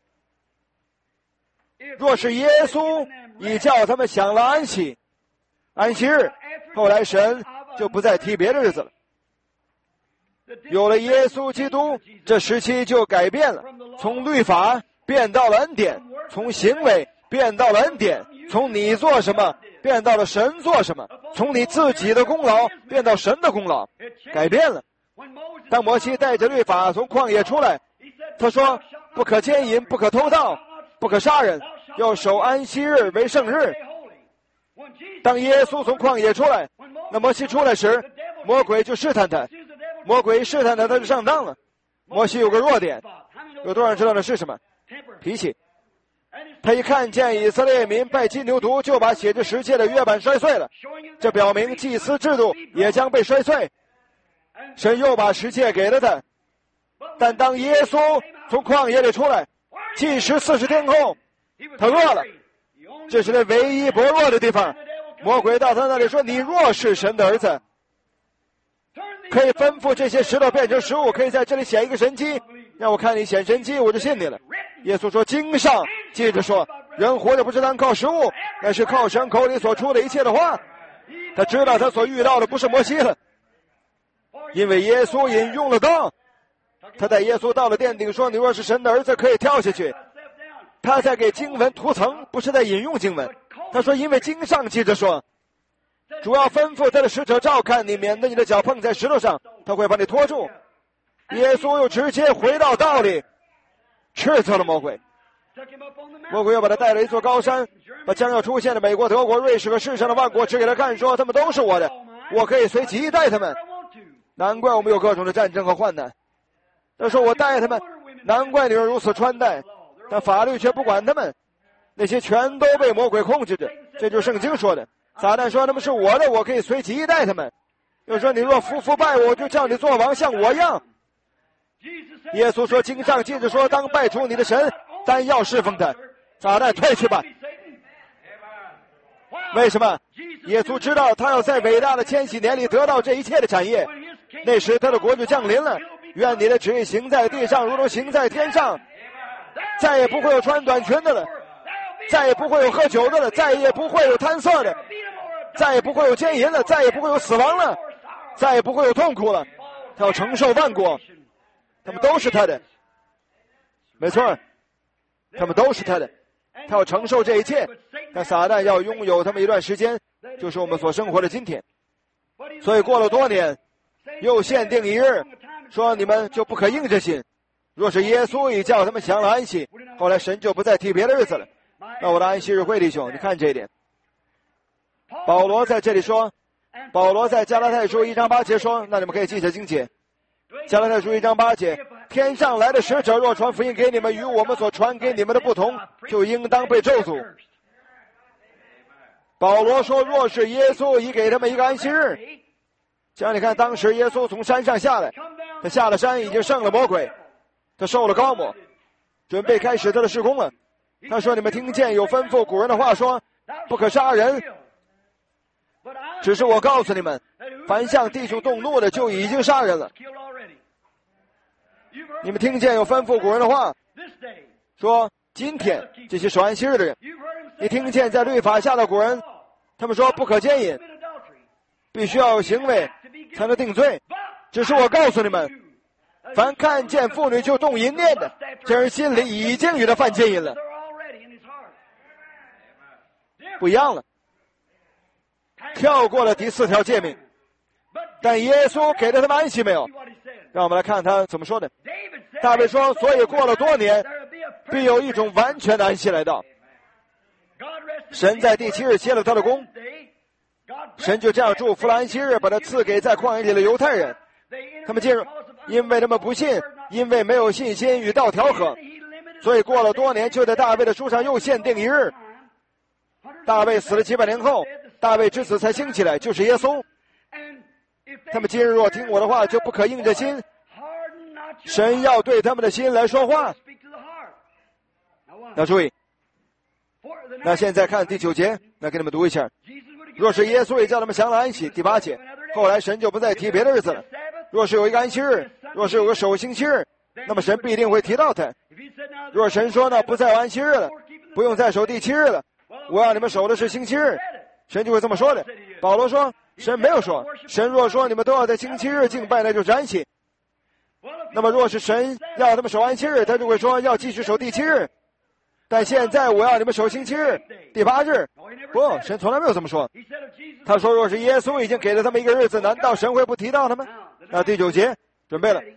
若是耶稣已叫他们享了安息日，后来神就不再提别的日子了。有了耶稣基督，这时期就改变了，从律法变到了恩典，从行为变到了恩典，从你做什么变到了神做什么，从你自己的功劳变到神的功劳，改变了。当摩西带着律法从旷野出来，他说不可奸淫，不可偷盗，不可杀人，要守安息日为圣日。当耶稣从旷野出来，那摩西出来时，魔鬼就试探他，魔鬼试探他，他就上当了。摩西有个弱点，有多少人知道那是什么？脾气。他一看见以色列民拜金牛犊，就把写着十诫的约版摔碎了，这表明祭司制度也将被摔碎。神又把十诫给了他，但当耶稣从旷野里出来，禁食40天后，他饿了，这是他唯一薄弱的地方。魔鬼到他那里说，你若是神的儿子，可以吩咐这些石头变成食物，可以在这里显一个神迹，让我看你显神迹，我就信你了。耶稣说，经上记着说，人活着不是单靠食物，乃是靠神口里所出的一切的话。他知道他所遇到的不是摩西了，因为耶稣引用了道。他带耶稣到了殿顶说，你若是神的儿子，可以跳下去。他在给经文涂层，不是在引用经文。他说，因为经上记着说，主要吩咐他的使者照看你，免得你的脚碰在石头上，他会把你拖住。耶稣又直接回到道里，斥责了魔鬼。魔鬼又把他带了一座高山，把将要出现的美国、德国、瑞士和世上的万国指给他看，说他们都是我的，我可以随即带他们。难怪我们有各种的战争和患难。他说我带他们，难怪你们如此穿戴，但法律却不管他们，那些全都被魔鬼控制着。这就是圣经说的。撒旦说他们是我的，我可以随即带他们。又说你若服拜我，就叫你做王，像我一样。耶稣说，经上记着说，当拜出你的神，单要侍奉他。撒旦退去吧。为什么？耶稣知道他要在伟大的千禧年里得到这一切的产业，那时他的国就降临了。愿你的旨意行在地上，如同行在天上。再也不会有穿短裙的了，再也不会有喝酒的了，再也不会有贪色的，再也不会有奸淫了，再也不会有死亡了，再也不会有痛苦了。他要承受万国，他们都是他的。没错，他们都是他的，他要承受这一切。但撒旦要拥有他们一段时间，就是我们所生活的今天。所以过了多年，又限定一日，说你们就不可硬着心。若是耶稣已叫他们享了安息，后来神就不再提别的日子了。那我的安息日会，弟兄，你看这一点， 保罗在这里说，保罗在加拉太书1章8节说，那你们可以记下经节。加拉太书1章8节，天上来的使者若传福音给你们，与我们所传给你们的不同，就应当被咒诅。保罗说，若是耶稣已给他们一个安息日，像你看，当时耶稣从山上下来，他下了山已经胜了魔鬼，他受了膏抹，准备开始他的事工了。他说，你们听见有吩咐古人的话说，不可杀人，只是我告诉你们，凡向弟兄动怒的就已经杀人了。你们听见有吩咐古人的话说，今天这些守安息日的人，你听见在律法下的古人，他们说不可奸淫，必须要有行为才能定罪。只是我告诉你们，凡看见妇女就动淫念的，这人心里已经与他犯奸淫了。不一样了，跳过了第4条诫命，但耶稣给了他们安息没有？让我们来看他怎么说的。大卫说，所以过了多年，必有一种完全的安息来到。神在第7日歇了他的功，神就这样祝福了安息日，把它赐给在旷野里的犹太人。他们进入，因为他们不信，因为没有信心与道调和，所以过了多年，就在大卫的书上又限定一日。大卫死了700年后，大卫之子才兴起来，就是耶稣。他们今日若听我的话，就不可硬着心。神要对他们的心来说话。要注意，那现在看第9节，那给你们读一下。若是耶稣也叫他们享了安息，第8节，后来神就不再提别的日子了。若是有一个安息日，若是有个守星期日，那么神必定会提到他。若神说呢，不再有安息日了，不用再守第7日了，我要你们守的是星期日，神就会这么说的。保罗说，神没有说，神若说你们都要在星期日敬拜，那就是安息。那么若是神要他们守安息日，他就会说要继续守第7日。但现在我要你们守星期日，第8日。不，神从来没有这么说。他说，若是耶稣已经给了他们一个日子，难道神会不提到他们？那第9节准备了。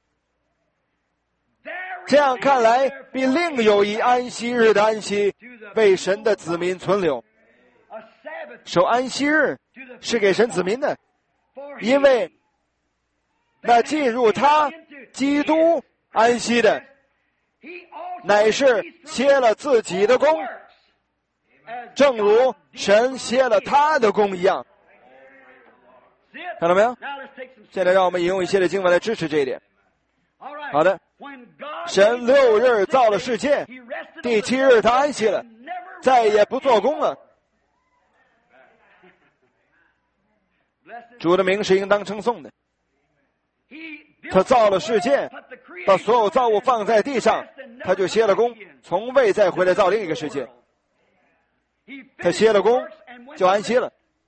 这样看来，必另有一安息日的安息为神的子民存留。守安息日是给神子民的，因为那进入他基督安息的，乃是歇了自己的功，正如神歇了他的功一样。看到没有？现在让我们引用一些的经文来支持这一点。好的，神6日造了世界，第7日他安息了，再也不做工了。主的名是应当称颂的。他造了世界，把所有造物放在地上，他就歇了工，从未再回来造另一个世界。他歇了工就安息了。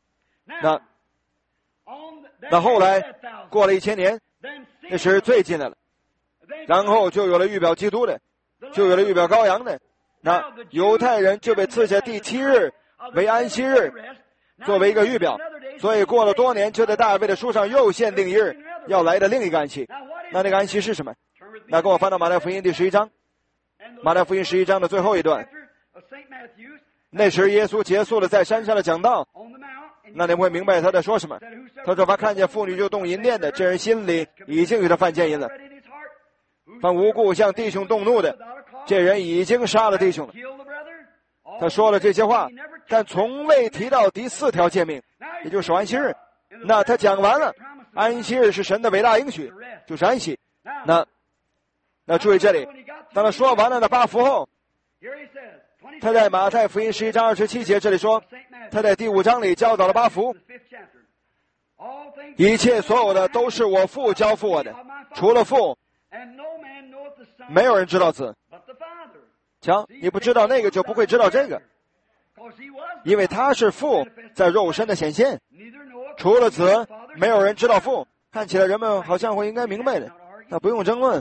那后来过了1000年，那时罪进来了，然后就有了预表基督的，就有了预表羔羊的。那犹太人就被赐下第7日为安息日，作为一个预表。所以过了多年，就在大卫的书上又限定一日要来的另一个安息。那个安息是什么？那跟我翻到马太福音第11章，马太福音11章的最后一段。那时耶稣结束了在山上的讲道，那你们会明白他在说什么。他说，凡看见妇女就动淫念的，这人心里已经与他犯奸淫了。凡无故向弟兄动怒的，这人已经杀了弟兄了。他说了这些话，但从未提到第4条诫命，也就是守安息日。那他讲完了，安息日是神的伟大应许，就是安息。那注意这里，当他说完了那8福后，他在马太福音11章27节这里说，他在第5章里教导了8福，一切所有的都是我父交付我的，除了父，没有人知道子。瞧，你不知道那个，就不会知道这个，因为他是父在肉身的显现，除了子，没有人知道父。看起来人们好像会应该明白的，那不用争论，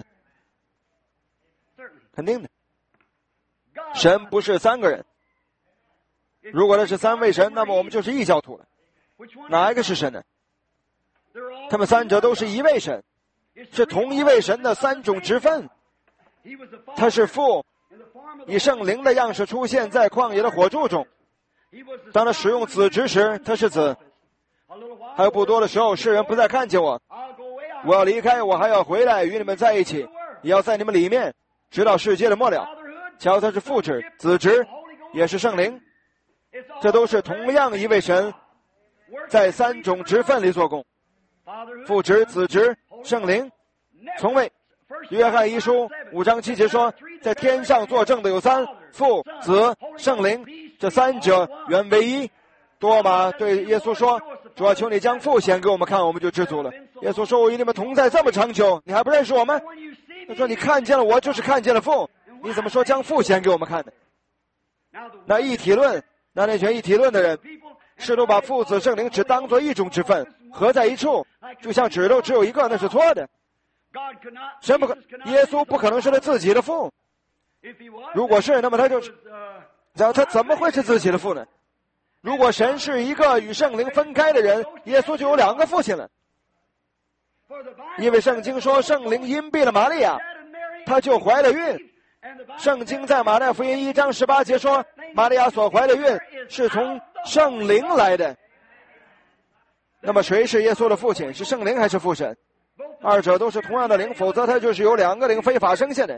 肯定的。神不是3个人，如果他是3位神，那么我们就是异教徒了。哪一个是神呢？他们3者都是一位神，是同一位神的3种职分。他是父，以圣灵的样式出现在旷野的火柱中， 当他使用子之时，他是子。还有不多的时候，世人不再看见我，我要离开，我还要回来与你们在一起，也要在你们里面，直到世界的末了。瞧，他是父职、子职，也是圣灵，这都是同样一位神，在三种职分里做工。父职、子职、圣灵，从未。约翰一书5章7节说，在天上作证的有三，父、子、圣灵，这三者原为一。多马对耶稣说，主啊，求你将父显给我们看，我们就知足了。耶稣说，我与你们同在这么长久，你还不认识我们？他说，你看见了我，就是看见了父，你怎么说将父显给我们看呢？那一体论，那群一体论的人试图把父子圣灵只当作一种之分合在一处，就像指头只有一个，那是错的。神不可，耶稣不可能是他自己的父。如果是，那么他怎么会是自己的父呢？如果神是一个与圣灵分开的人，耶稣就有两个父亲了。因为圣经说圣灵荫蔽了玛利亚，她就怀了孕。圣经在马太福音1章18节说，玛利亚所怀的孕是从圣灵来的。那么谁是耶稣的父亲？是圣灵还是父神？二者都是同样的灵，否则他就是有两个灵非法生下的。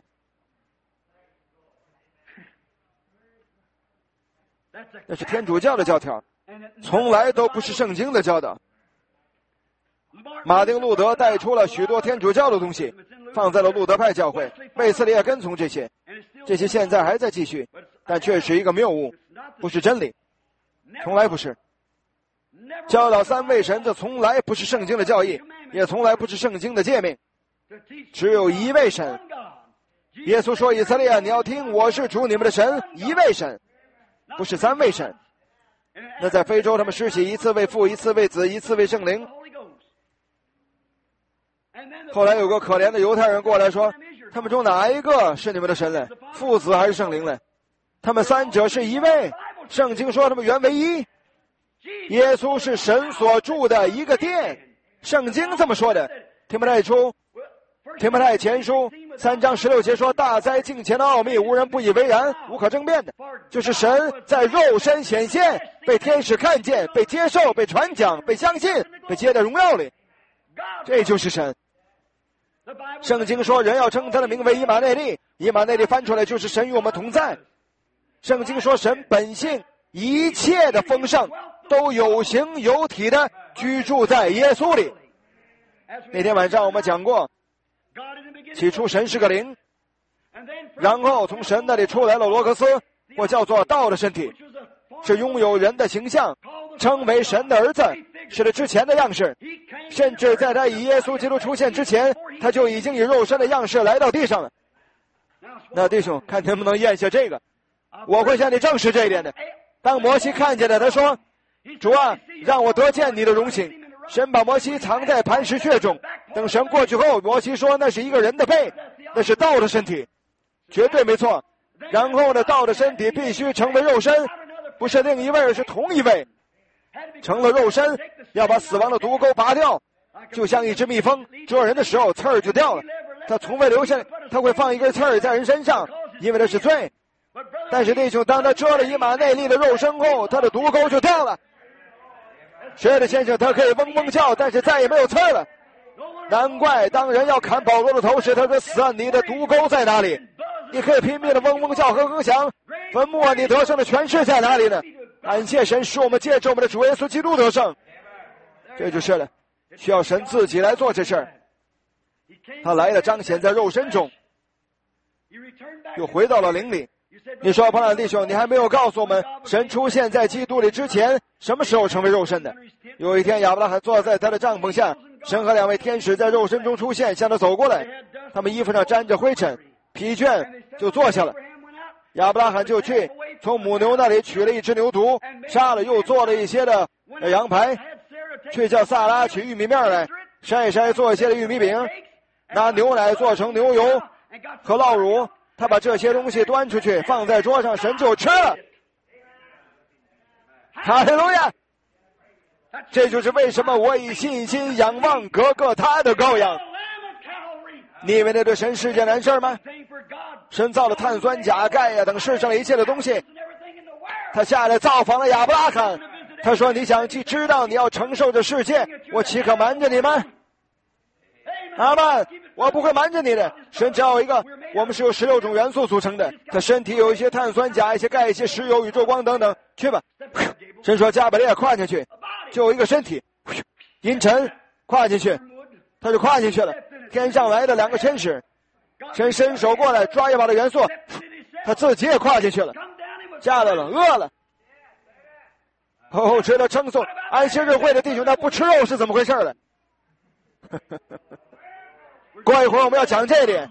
那是天主教的教条，从来都不是圣经的教导。马丁·路德带出了许多天主教的东西，放在了路德派教会，卫斯理也跟从这些现在还在继续，但却是一个谬误，不是真理，从来不是。教导三位神，这从来不是圣经的教义，也从来不是圣经的诫命，只有一位神。耶稣说，以色列，你要听，我是主你们的神，一位神，不是三位神。那在非洲他们施洗一次为父，一次为子，一次为圣灵。后来有个可怜的犹太人过来说，他们中哪一个是你们的神呢？父子还是圣灵呢？他们三者是一位，圣经说他们原为一。耶稣是神所住的一个殿，圣经这么说的。提摩太前书3章16节说，大灾敬虔的奥秘，无人不以为然，无可争辩的，就是神在肉身显现，被天使看见，被接受，被传讲，被相信，被接在荣耀里，这就是神。圣经说人要称他的名为以马内利，以马内利翻出来就是神与我们同在。圣经说神本性一切的丰盛都有形有体的居住在耶稣里。那天晚上我们讲过，起初神是个灵，然后从神那里出来了罗格斯，或叫做道的身体，是拥有人的形象，称为神的儿子，是他之前的样式，甚至在他以耶稣基督出现之前，他就已经以肉身的样式来到地上了。那弟兄，看能不能咽下这个，我会向你证实这一点的。当摩西看见了，他说，主啊，让我得见你的荣形。神把摩西藏在磐石穴中，等神过去后，摩西说那是一个人的背，那是道的身体，绝对没错。然后呢，道的身体必须成为肉身，不是另一位，而是同一位。成了肉身，要把死亡的毒钩拔掉，就像一只蜜蜂蛰人的时候刺儿就掉了，他从未留下，他会放一根刺儿在人身上，因为那是罪。但是弟兄，当他蛰了以马内利的肉身后，他的毒钩就掉了。谁的先生他可以嗡嗡叫，但是再也没有刺儿了。难怪当人要砍保罗的头时，他说，死啊，你的毒钩在哪里？你可以拼命的嗡嗡叫和哼响，坟墓啊，你得胜的权势在哪里呢？感谢神，使我们借着我们的主耶稣基督得胜。这就是了，需要神自己来做这事儿。他来了，彰显在肉身中，又回到了灵里。你说，朋友弟兄，你还没有告诉我们，神出现在基督里之前什么时候成为肉身的？有一天亚伯拉罕坐在他的帐篷下，神和两位天使在肉身中出现，向他走过来，他们衣服上沾着灰尘，疲倦就坐下了。亚伯拉罕就去从母牛那里取了一只牛犊，杀了，又做了一些的羊排，去叫萨拉取玉米面来筛一筛，做一些的玉米饼，拿牛奶做成牛油和酪乳，他把这些东西端出去放在桌上，神就吃了。哈利路亚！这就是为什么我以信心仰望各个他的羔羊。你以为那对神是件难事吗？神造了碳酸钾钙呀等世上的一切的东西， 他下来造访了亚伯拉罕。他说：“你想去知道你要承受这世界，我岂可瞒着你吗？”阿们，我不会瞒着你的。神只要一个，我们是由16种元素组成的，他身体有一些碳酸钾、一些钙、一些石油、宇宙光等等。去吧，神说加百列跨进去，就有一个身体，阴沉跨进去，他就跨进去了。天上来的2个天使，神伸手过来抓一把的元素，他自己也跨进去了，下来了，饿了。值得称颂。安息日会的弟兄他不吃肉是怎么回事了？过一会儿我们要讲这一点。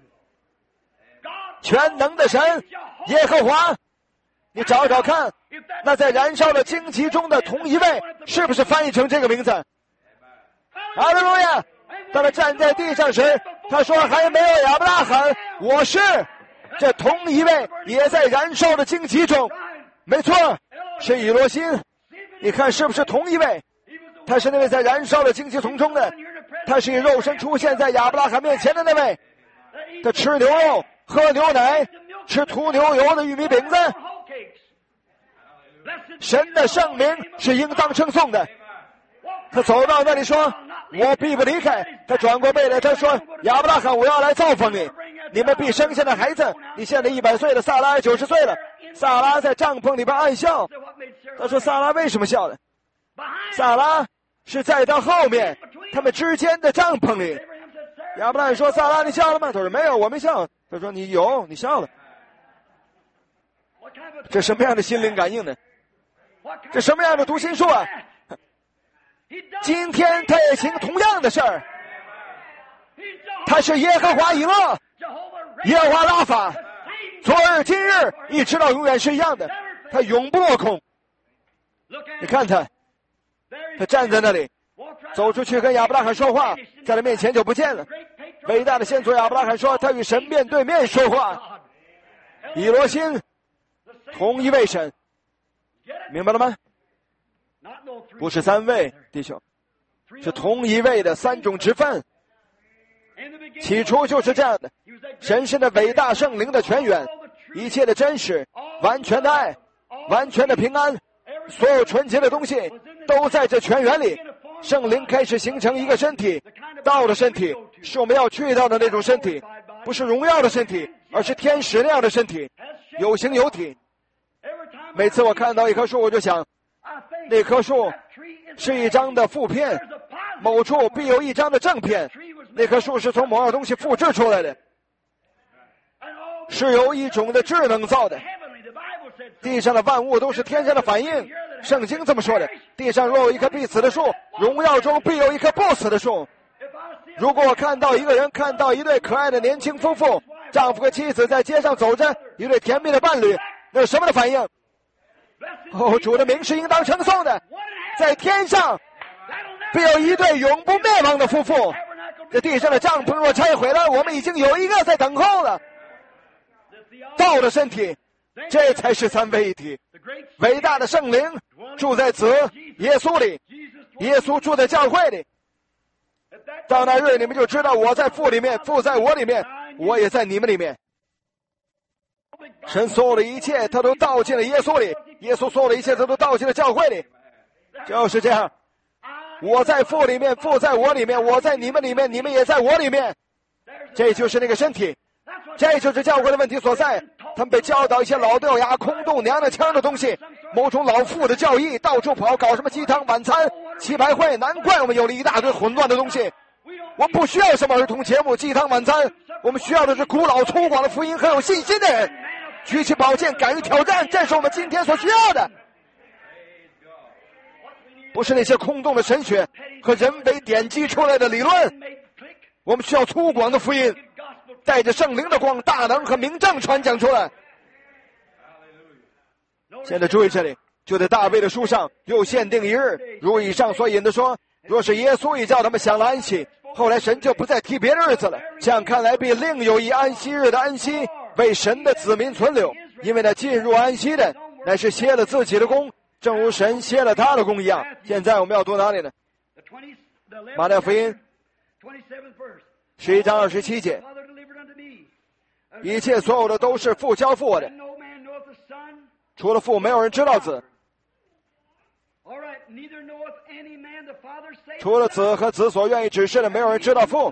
全能的神耶和华，你找找看，那在燃烧的荆棘中的同一位是不是翻译成这个名字？哈利路亚！当他站在地上时，他说还没有亚伯拉罕，我是这同一位也在燃烧的荆棘中。没错，是以罗辛。你看是不是同一位？他是那位在燃烧的荆棘丛中的，他是以肉身出现在亚伯拉罕面前的那位。他吃牛肉，喝牛奶，吃涂牛油的玉米饼子。神的圣名是应当称颂的。他走到那里说：“我必不离开。”他转过背来，他说：“亚伯拉罕，我要来造访你，你们必生下的孩子。你现在100岁了，撒拉90岁了。”撒拉在帐篷里边暗笑。他说：“撒拉为什么笑呢？撒拉是在他后面，他们之间的帐篷里。”亚伯拉罕说：“撒拉，你笑了吗？”他说：“没有，我没笑。”他说：“你有，你笑了。”这什么样的心灵感应呢？这什么样的读心术啊？今天他也行同样的事儿。他是耶和华以勒，耶和华拉法，昨日今日一直到永远是一样的，他永不落空。你看他站在那里，走出去跟亚伯拉罕说话，在他面前就不见了。伟大的先祖亚伯拉罕说，他与神面对面说话。以罗辛，同一位神，明白了吗？不是3位弟兄，是同一位的3种职分。起初就是这样的，神是那伟大圣灵的泉源，一切的真实，完全的爱，完全的平安，所有纯洁的东西都在这泉源里。圣灵开始形成一个身体，道的身体是我们要去到的那种身体，不是荣耀的身体，而是天使那样的身体，有形有体。每次我看到一棵树，我就想那棵树是一张的负片，某处必有一张的正片。那棵树是从某样东西复制出来的，是由一种的智能造的。地上的万物都是天上的反应，圣经这么说的：地上若有一棵必死的树，荣耀中必有一棵不死的树。如果我看到一个人，看到一对可爱的年轻夫妇，丈夫和妻子在街上走着，一对甜蜜的伴侣，那是什么的反应？主的名是应当称颂的。在天上必有一对永不灭亡的夫妇。这地上的帐篷若拆毁了，我们已经有一个在等候了。道的身体，这才是3位一体。伟大的圣灵住在子耶稣里，耶稣住在教会里。到那日你们就知道我在父里面，父在我里面，我也在你们里面。神所有的一切他都倒进了耶稣里，耶稣所有的一切他都倒进了教会里。就是这样，我在父里面，父在我里面，我在你们里面，你们也在我里面。这就是那个身体，这就是教会的问题所在。他们被教导一些老掉牙、空洞、娘娘腔的东西，某种老妇的教义，到处跑，搞什么鸡汤晚餐、棋牌会。难怪我们有了一大堆混乱的东西。我不需要什么儿童节目、鸡汤晚餐，我们需要的是古老粗犷的福音和有信心的人，举起宝剑，敢于挑战。这是我们今天所需要的，不是那些空洞的神学和人为点击出来的理论。我们需要粗犷的福音，带着圣灵的光，大能和明证传讲出来。现在注意这里，就在大卫的书上又限定一日，如以上所引的说，若是耶稣已叫他们享了安息，后来神就不再提别的日子了。这样看来，必另有一安息日的安息为神的子民存留，因为那进入安息的乃是歇了自己的功，正如神歇了他的功一样。现在我们要读哪里呢？马太福音11章27节，一切所有的都是父交付我的， 除了父，没有人知道子。除了子和子所愿意指示的，没有人知道父。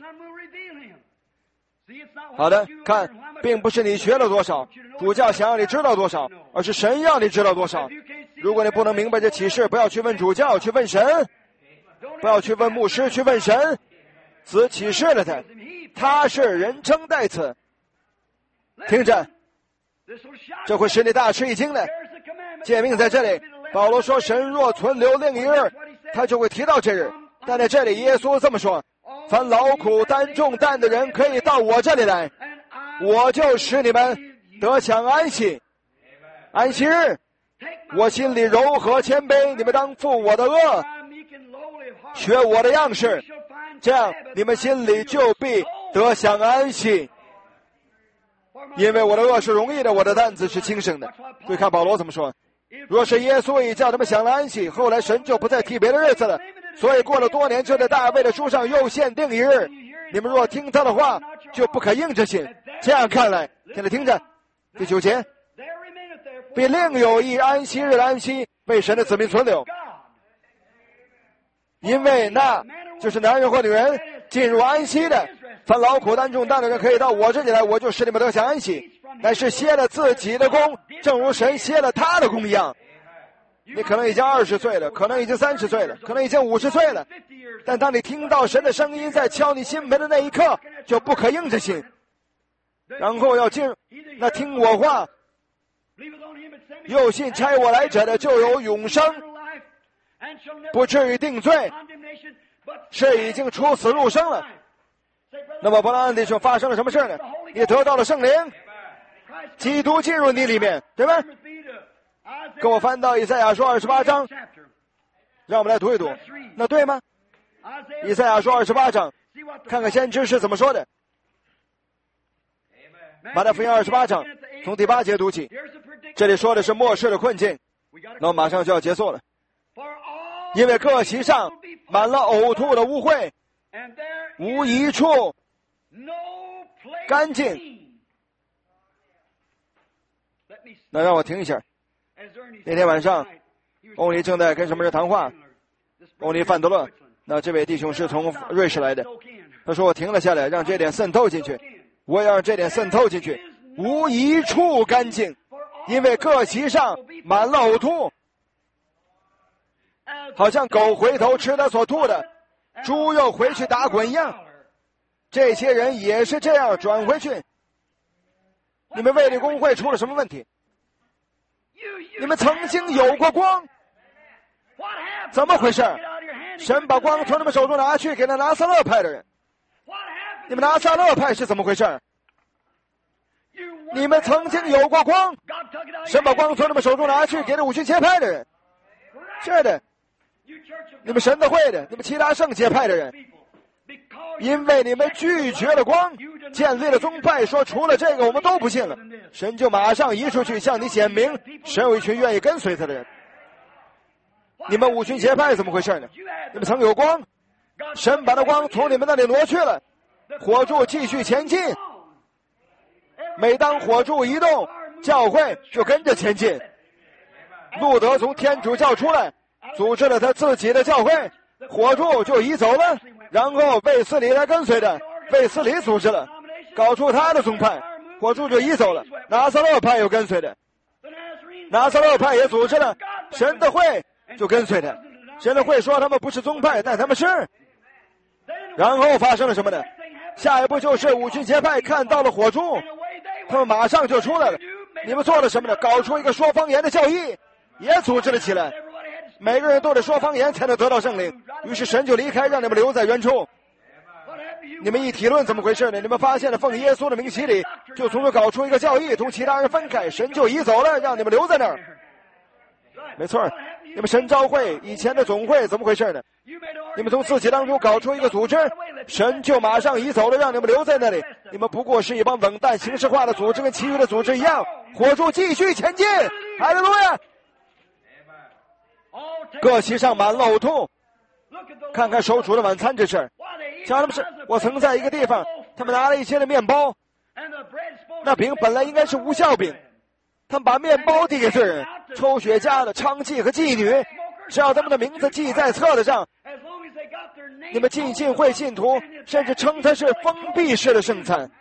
好的，看，并不是你学了多少，主教想要你知道多少，而是神要你知道多少。如果你不能明白这启示，不要去问主教，去问神；不要去问牧师，去问神。子启示了他，他是人称代词。听着，这会使你大吃一惊的。诫命在这里，保罗说神若存留另一日，他就会提到这日。但在这里耶稣这么说，凡劳苦担重担的人可以到我这里来，我就使你们得享安息。安息日，我心里柔和谦卑，你们当负我的恶，学我的样式，这样你们心里就必得享安息。因为我的恶是容易的，我的担子是轻省的。所以看保罗怎么说，若是耶稣已叫他们享了安息，后来神就不再提别的日子了，所以过了多年，就在大卫的书上又限定一日。你们若听他的话，就不可硬着心。这样看来，现在听着，第9节，必另有一安息日的安息为神的子民存留，因为那就是男人或女人进入安息的。凡劳苦担重担的人可以到我这里来，我就使你们得享安息。乃是歇了自己的功，正如神歇了他的功一样。你可能已经20岁了，可能已经30岁了，可能已经50岁了，但当你听到神的声音在敲你心门的那一刻，就不可硬着心，然后要进入那听我话又信差我来者的，就有永生，不至于定罪，是已经出死入生了。那么伯拉恩弟兄，发生了什么事呢？你得到了圣灵，基督进入你里面，对吗？跟我翻到以赛亚书28章，让我们来读一读，那对吗？以赛亚书28章，看看先知是怎么说的。马太福音28章从第8节读起，这里说的是末世的困境。那我马上就要结束了。因为各席上满了呕吐的污秽，无一处干净。那让我停一下。那天晚上欧尼正在跟什么人谈话，欧尼范德勒，那这位弟兄是从瑞士来的，他说我停了下来，让这点渗透进去，我也让这点渗透进去，无一处干净，因为各席上满了呕吐，好像狗回头吃他所吐的，猪又回去打滚一样。这些人也是这样转回去。你们卫理公会出了什么问题？你们曾经有过光，怎么回事？神把光从你们手中拿去给那拿撒勒派的人。你们拿撒勒派是怎么回事？你们曾经有过光，神把光从你们手中拿去给那五旬节派的人。是的，你们神的会的，你们其他圣节派的人，因为你们拒绝了光，建立了宗派，说除了这个我们都不信了，神就马上移出去向你显明，神有一群愿意跟随他的人。你们五旬节派怎么回事呢？你们曾有光，神把那光从你们那里挪去了，火柱继续前进。每当火柱移动，教会就跟着前进。路德从天主教出来，组织了他自己的教会，火柱就移走了，然后卫斯理来跟随的，卫斯理组织了，搞出他的宗派，火柱就移走了。拿撒勒派又跟随的，拿撒勒派也组织了神的会，就跟随的。神的会说他们不是宗派，但他们是。然后发生了什么呢？下一步就是五旬节派看到了火柱，他们马上就出来了。你们做了什么呢？搞出一个说方言的教义，也组织了起来。每个人都得说方言才能得到圣灵，于是神就离开，让你们留在原处。你们一体论怎么回事呢？你们发现了奉耶稣的名洗礼，就从这搞出一个教义，同其他人分开，神就移走了，让你们留在那儿。没错，你们神召会以前的总会怎么回事呢？你们从自己当中搞出一个组织，神就马上移走了，让你们留在那里。你们不过是一帮冷淡形式化的组织，跟其余的组织一样。火柱继续前进，哈利路亚！各席上满了呕吐，看看手煮的晚餐这事儿。想他们是，我曾在一个地方，他们拿了一些的面包，那饼本来应该是无酵饼， 他们把面包递给罪人、抽雪茄的、娼妓和妓女，只要他们的名字记在册子上，你们浸信会信徒甚至称它是封闭式的圣餐。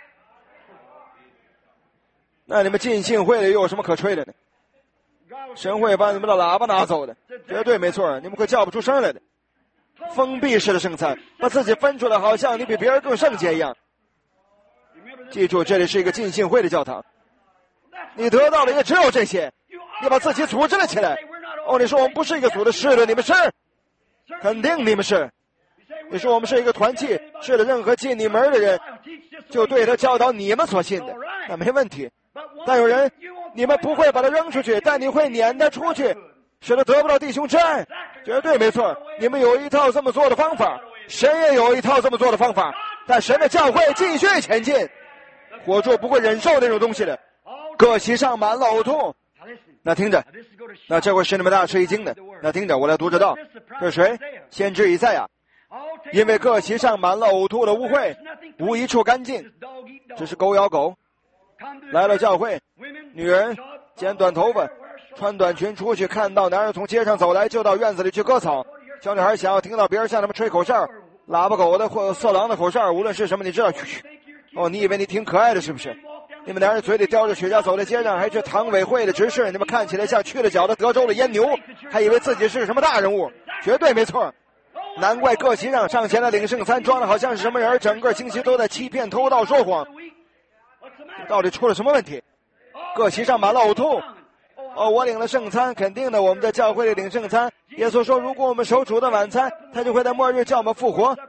那你们浸信会里又有什么可吹的呢？神会把你们的喇叭拿走的，绝对没错，你们会叫不出声来的。封闭式的圣餐，把自己分出来，好像你比别人更圣洁一样。记住，这里是一个浸信会的教堂，你得到的也只有这些。你把自己组织了起来。哦，你说我们不是一个组的，是的，你们是，肯定你们是。你说我们是一个团契，是的，任何进你门的人就对他教导你们所信的，那没问题。但有人，你们不会把他扔出去，但你会撵他出去，使他得不到弟兄之爱，绝对没错。你们有一套这么做的方法，神也有一套这么做的方法，但神的教会继续前进。火柱不会忍受那种东西的，各席上满了呕吐。那听着，那这会使你们大吃一惊的。那听着，我来读这道，这是谁？先知以赛亚。因为各席上满了呕吐的污秽，无一处干净，只是狗咬狗。来了教会，女人剪短头发，穿短裙出去，看到男人从街上走来，就到院子里去割草。小女孩想要听到别人向他们吹口哨，喇叭狗的或色狼的口哨，无论是什么，你知道。哦，你以为你挺可爱的是不是？你们男人嘴里叼着雪茄走在街上，还是党委会的执事，你们看起来像去了脚的德州的阉牛，还以为自己是什么大人物，绝对没错。难怪各席上前来领圣餐，装的好像是什么人，整个星期都在欺骗、偷盗、说谎。到底出了什么问题？各席上满了呕吐。哦，我领了圣餐，肯定的，我们在教会里领圣餐。耶稣说，如果我们守主的晚餐，他就会在末日叫我们复活。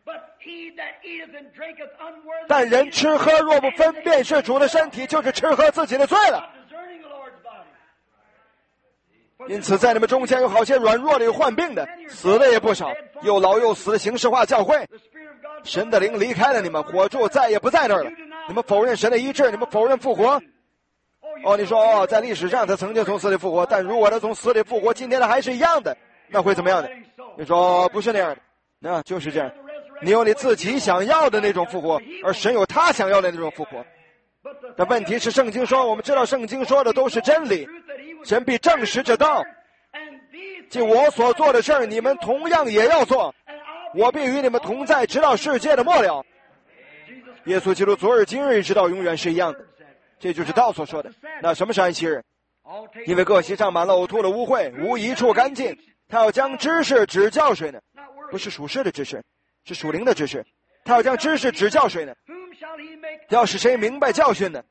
但人吃喝若不分辨是主的身体，就是吃喝自己的罪了。因此在你们中间有好些软弱的，有患病的，死的也不少，又老又死的形式化教会。神的灵离开了你们，火柱再也不在那儿了。你们否认神的医治，你们否认复活。哦，你说哦，在历史上他曾经从死里复活，但如果他从死里复活，今天他还是一样的，那会怎么样的？你说不是那样的，那就是这样。你有你自己想要的那种复活，而神有他想要的那种复活。但问题是，圣经说，我们知道圣经说的都是真理，神必证实这道。即我所做的事儿，你们同样也要做，我必与你们同在，直到世界的末了。耶稣基督昨日今日直到永远是一样的，这就是道所说的。那什么是安息日？因为各席上满了呕吐的污秽，无一处干净。他要将知识指教谁呢？不是属世的知识，是属灵的知识。他要将知识指教谁呢？要使谁明白教训呢？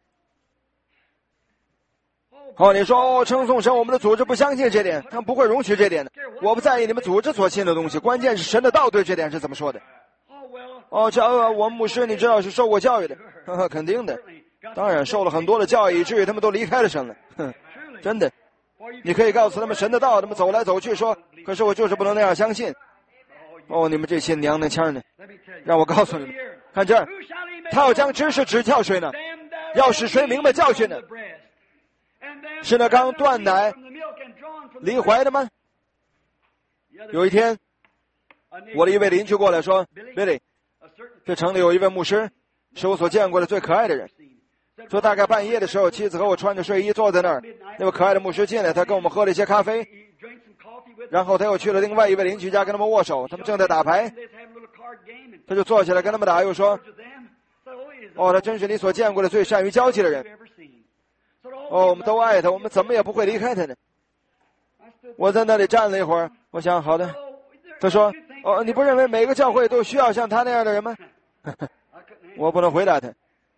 哦，你说称颂神，我们的组织不相信这点，他们不会容许这点的。我不在意你们组织所信的东西，关键是神的道对这点是怎么说的。哦，这我们牧师你知道是受过教育的，呵呵，肯定的，当然受了很多的教育，以至于他们都离开了神了。哼，真的，你可以告诉他们神的道，他们走来走去说，可是我就是不能那样相信。哦，你们这些娘娘腔呢，让我告诉你们，看这儿，他要将知识指教谁呢？要使谁明白教训呢？是那刚断奶离怀的吗？有一天，我的一位邻居过来说 ，Billy， 这城里有一位牧师，是我所见过的最可爱的人。说大概半夜的时候，妻子和我穿着睡衣坐在那儿，那位可爱的牧师进来，他跟我们喝了一些咖啡，然后他又去了另外一位邻居家跟他们握手，他们正在打牌，他就坐起来跟他们打，又说，哦，他真是你所见过的最善于交际的人。哦，我们都爱他，我们怎么也不会离开他呢。我在那里站了一会儿，我想好的。他说，哦，你不认为每个教会都需要像他那样的人吗？我不能回答他。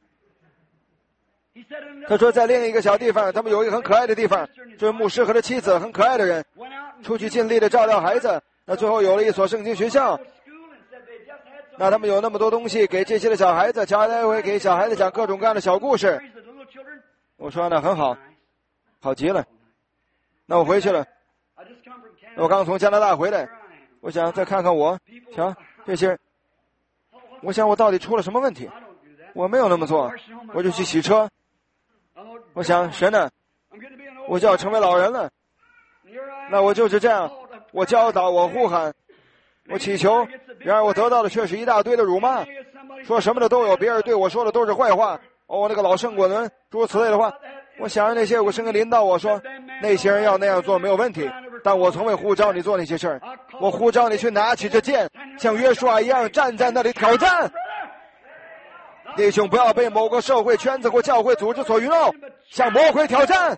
他说在另一个小地方，他们有一个很可爱的地方，就是牧师和他妻子很可爱的人出去尽力的照料孩子，那最后有了一所圣经学校。那他们有那么多东西给这些的小孩子，乔来回给小孩子讲各种各样的小故事。我说那很好，好极了。那我回去了，我刚从加拿大回来，我想再看看我，瞧这些，我想我到底出了什么问题？我没有那么做，我就去洗车。我想神呢，我就要成为老人了。那我就是这样，我教导，我呼喊，我祈求，然而我得到的却是一大堆的辱骂，说什么的都有，别人对我说的都是坏话。哦，那个老圣滚轮，诸如此类的话。 我想让那些有个声音领导我说，那些人要那样做没有问题，但我从未呼召你做那些事儿。我呼召你去拿起这剑，像约书亚一样站在那里挑战。弟兄，不要被某个社会圈子或教会组织所愚弄，向魔鬼挑战，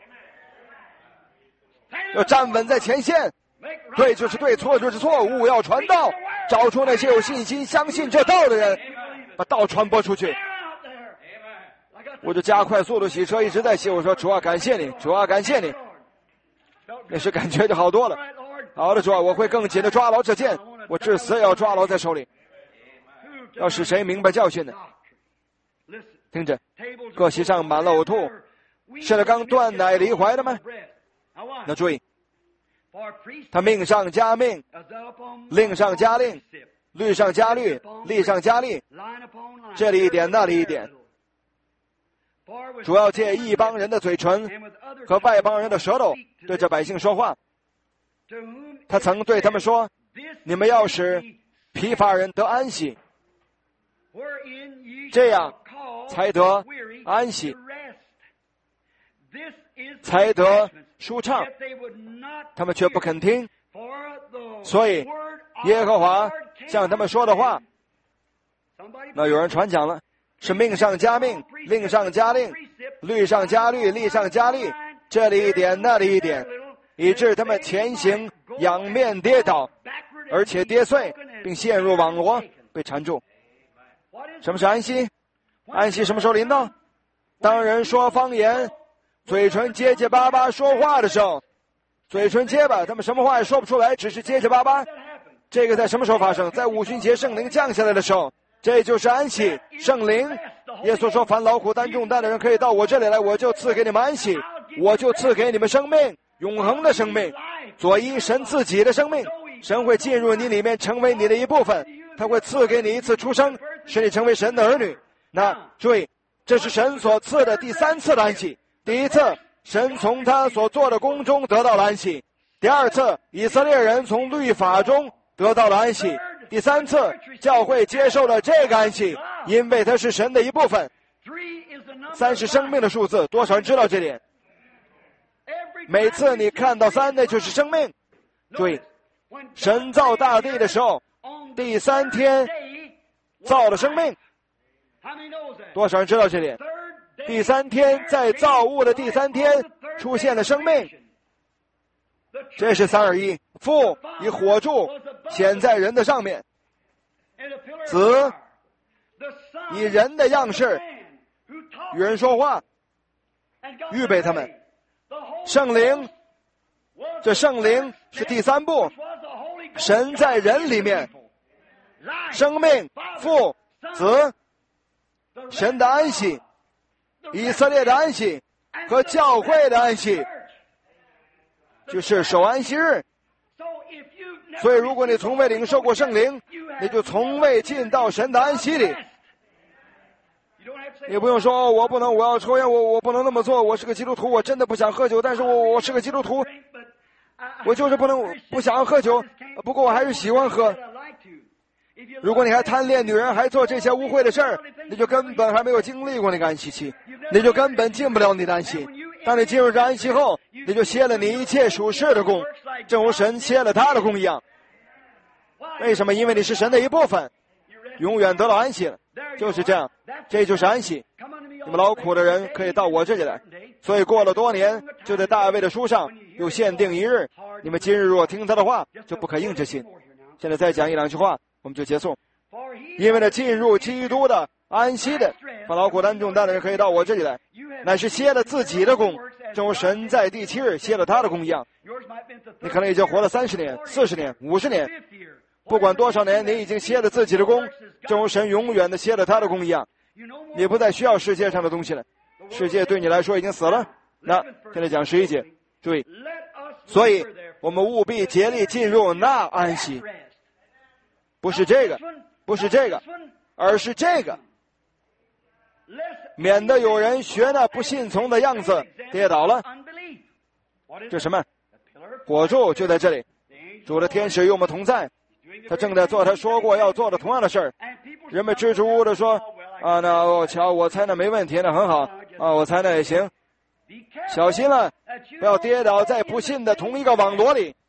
要站稳在前线。对就是对，错就是错，务要传道，找出那些有信心相信这道的人，把道传播出去。我就加快速度洗车，一直在洗。我说主啊感谢你，主啊感谢你，那时感觉就好多了。好的主啊，我会更紧的抓牢这剑，我至死也要抓牢在手里，要使谁明白教训呢？听着，各席上满了呕吐，是了刚断奶离怀的吗？那注意，他命上加命，令上加令，律上加律，例上加例，这里一点那里一点，主要借异邦人的嘴唇和外邦人的舌头对着百姓说话。他曾对他们说，你们要使疲乏人得安息，这样才得安息，才得舒畅。他们却不肯听，所以耶和华向他们说的话，那有人传讲了，是命上加命，令上加令，律上加律，例上加例，这里一点那里一点，以致他们前行仰面跌倒，而且跌碎，并陷入网罗，被缠住。什么是安息？安息什么时候临到？当人说方言，嘴唇结结巴巴说话的时候，嘴唇结巴，他们什么话也说不出来，只是结结巴巴。这个在什么时候发生？在五旬节圣灵降下来的时候，这就是安息。圣灵，耶稣说，凡劳苦担重担的人可以到我这里来，我就赐给你们安息，我就赐给你们生命，永恒的生命。左一神自己的生命，神会进入你里面，成为你的一部分，他会赐给你一次出生，使你成为神的儿女。那注意，这是神所赐的第三次的安息。第一次，神从他所做的工中得到了安息；第二次，以色列人从律法中得到了安息；第三次，教会接受了这个安息，因为它是神的一部分。3是生命的数字，多少人知道这点？每次你看到3，那就是生命。注意，神造大地的时候，第3天造了生命，多少人知道这点？第3天，在造物的第3天出现了生命，这是3而1。父以火柱显在人的上面，子以人的样式与人说话，预备他们。圣灵，这圣灵是第3步，神在人里面，生命，父，子，神的安息，以色列的安息和教会的安息，就是守安息日。所以如果你从未领受过圣灵，你就从未进到神的安息里。你不用说我不能，我要抽烟，我不能那么做，我是个基督徒，我真的不想喝酒，但是我是个基督徒，我就是不想喝酒，不过我还是喜欢喝。如果你还贪恋女人，还做这些污秽的事儿，你就根本还没有经历过那个安息期，你就根本进不了你的安息。当你进入这安息后，你就歇了你一切属世的功，正如神歇了他的功一样。为什么？因为你是神的一部分，永远得到安息了。就是这样，这就是安息。你们劳苦的人可以到我这里来。所以过了多年，就在大卫的书上又限定一日，你们今日若听他的话，就不可硬着心。现在再讲1-2句话，我们就结束。因为呢，进入基督的安息的，凡劳苦担重担的人可以到我这里来，乃是歇了自己的功，正如神在第7日歇了他的功一样。你可能已经活了30年、40年、50年，不管多少年，你已经歇了自己的功，正如神永远的歇了他的功一样。你不再需要世界上的东西了，世界对你来说已经死了。那现在讲11节，注意，所以我们务必竭力进入那安息，不是这个，不是这个，而是这个，免得有人学那不信从的样子跌倒了。这什么？火柱就在这里，主的天使与我们同在，他正在做他说过要做的同样的事儿。人们支支吾吾的说，那我瞧，我猜那没问题，那很好啊，我猜那也行。 小心了，不要跌倒在不信的同一个网罗里。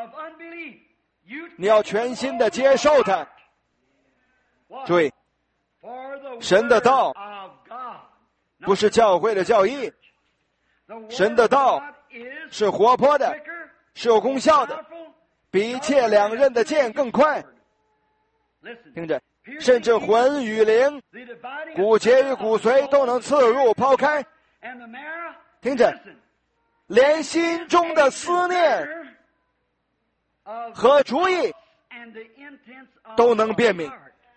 你要全心的接受它。注意，神的道不是教会的教义，神的道是活泼的，是有功效的，比一切两刃的剑更快。听着，甚至魂与灵、骨节与骨髓都能刺入抛开。听着，连心中的思念和主意都能辨明。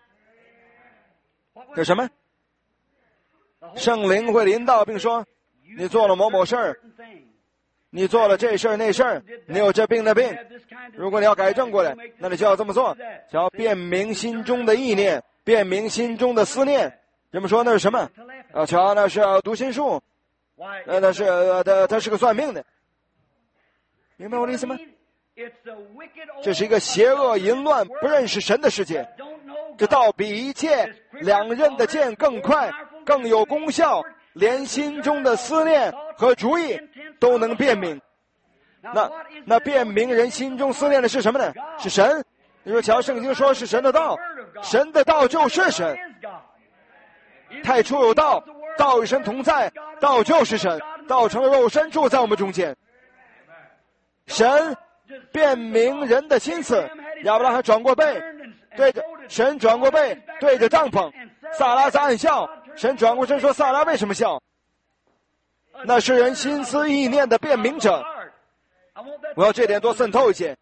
这什么？圣灵会临到并说，你做了某某事儿，你做了这事儿那事儿，你有这病那病，如果你要改正过来，那你就要这么做，想要辨明心中的意念，辨明心中的思念。人们说那是什么？瞧，那是读心术，那是他是个算命的，明白我的意思吗？这是一个邪恶淫乱不认识神的世界。这道比一切两刃的剑更快，更有功效，连心中的思念和主意都能辨明。那辨明人心中思念的是什么呢？是神。你说瞧，圣经说是神的道，神的道就是神。太初有道，道与神同在，道就是神，道成了肉身住在我们中间。神辨明人的心思，亚伯拉罕转过背，对着神转过背，对着帐篷，撒拉在暗笑，神转过身说，撒拉为什么笑？那是人心思意念的辨明者。我要这点多渗透一些。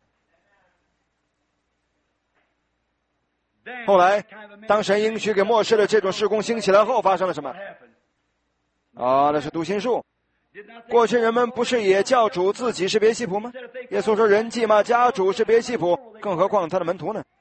后来当神应许给末世的这种事工兴起来后，发生了什么？那是读心术。过去人们不是也叫主自己是别西卜吗？耶稣说人既骂家主是别西卜，更何况他的门徒呢？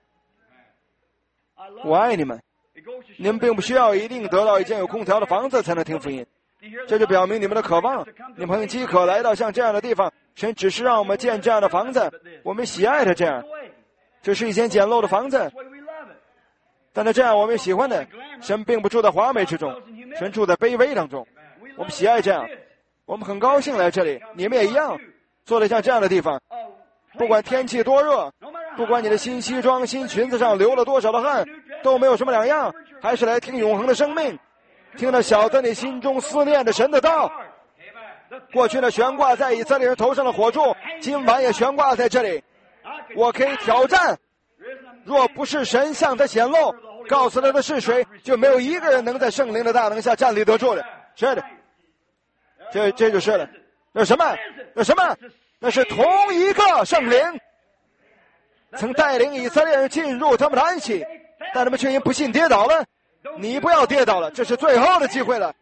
我爱你们，你们并不需要一定得到一间有空调的房子才能听福音，这就表明你们的渴望。你们很饥渴来到像这样的地方，神只是让我们建这样的房子，我们喜爱它这样。这是一间简陋的房子，但是这样我们喜欢的。神并不住在华美之中，神住在卑微当中。我们喜爱这样，我们很高兴来这里。你们也一样，坐在像这样的地方，不管天气多热，不管你的新西装新裙子上流了多少的汗，都没有什么两样，还是来听永恒的生命，听那晓得你心中思念的神的道。过去呢悬挂在以色列人头上的火柱，今晚也悬挂在这里。我可以挑战，若不是神向他显露，告诉他的是谁，就没有一个人能在圣灵的大能下站立得住的。是的，这就是了。那什么？那什么？那是同一个圣灵，曾带领以色列人进入他们的安息，但他们却因不信跌倒了。你不要跌倒了，这是最后的机会了。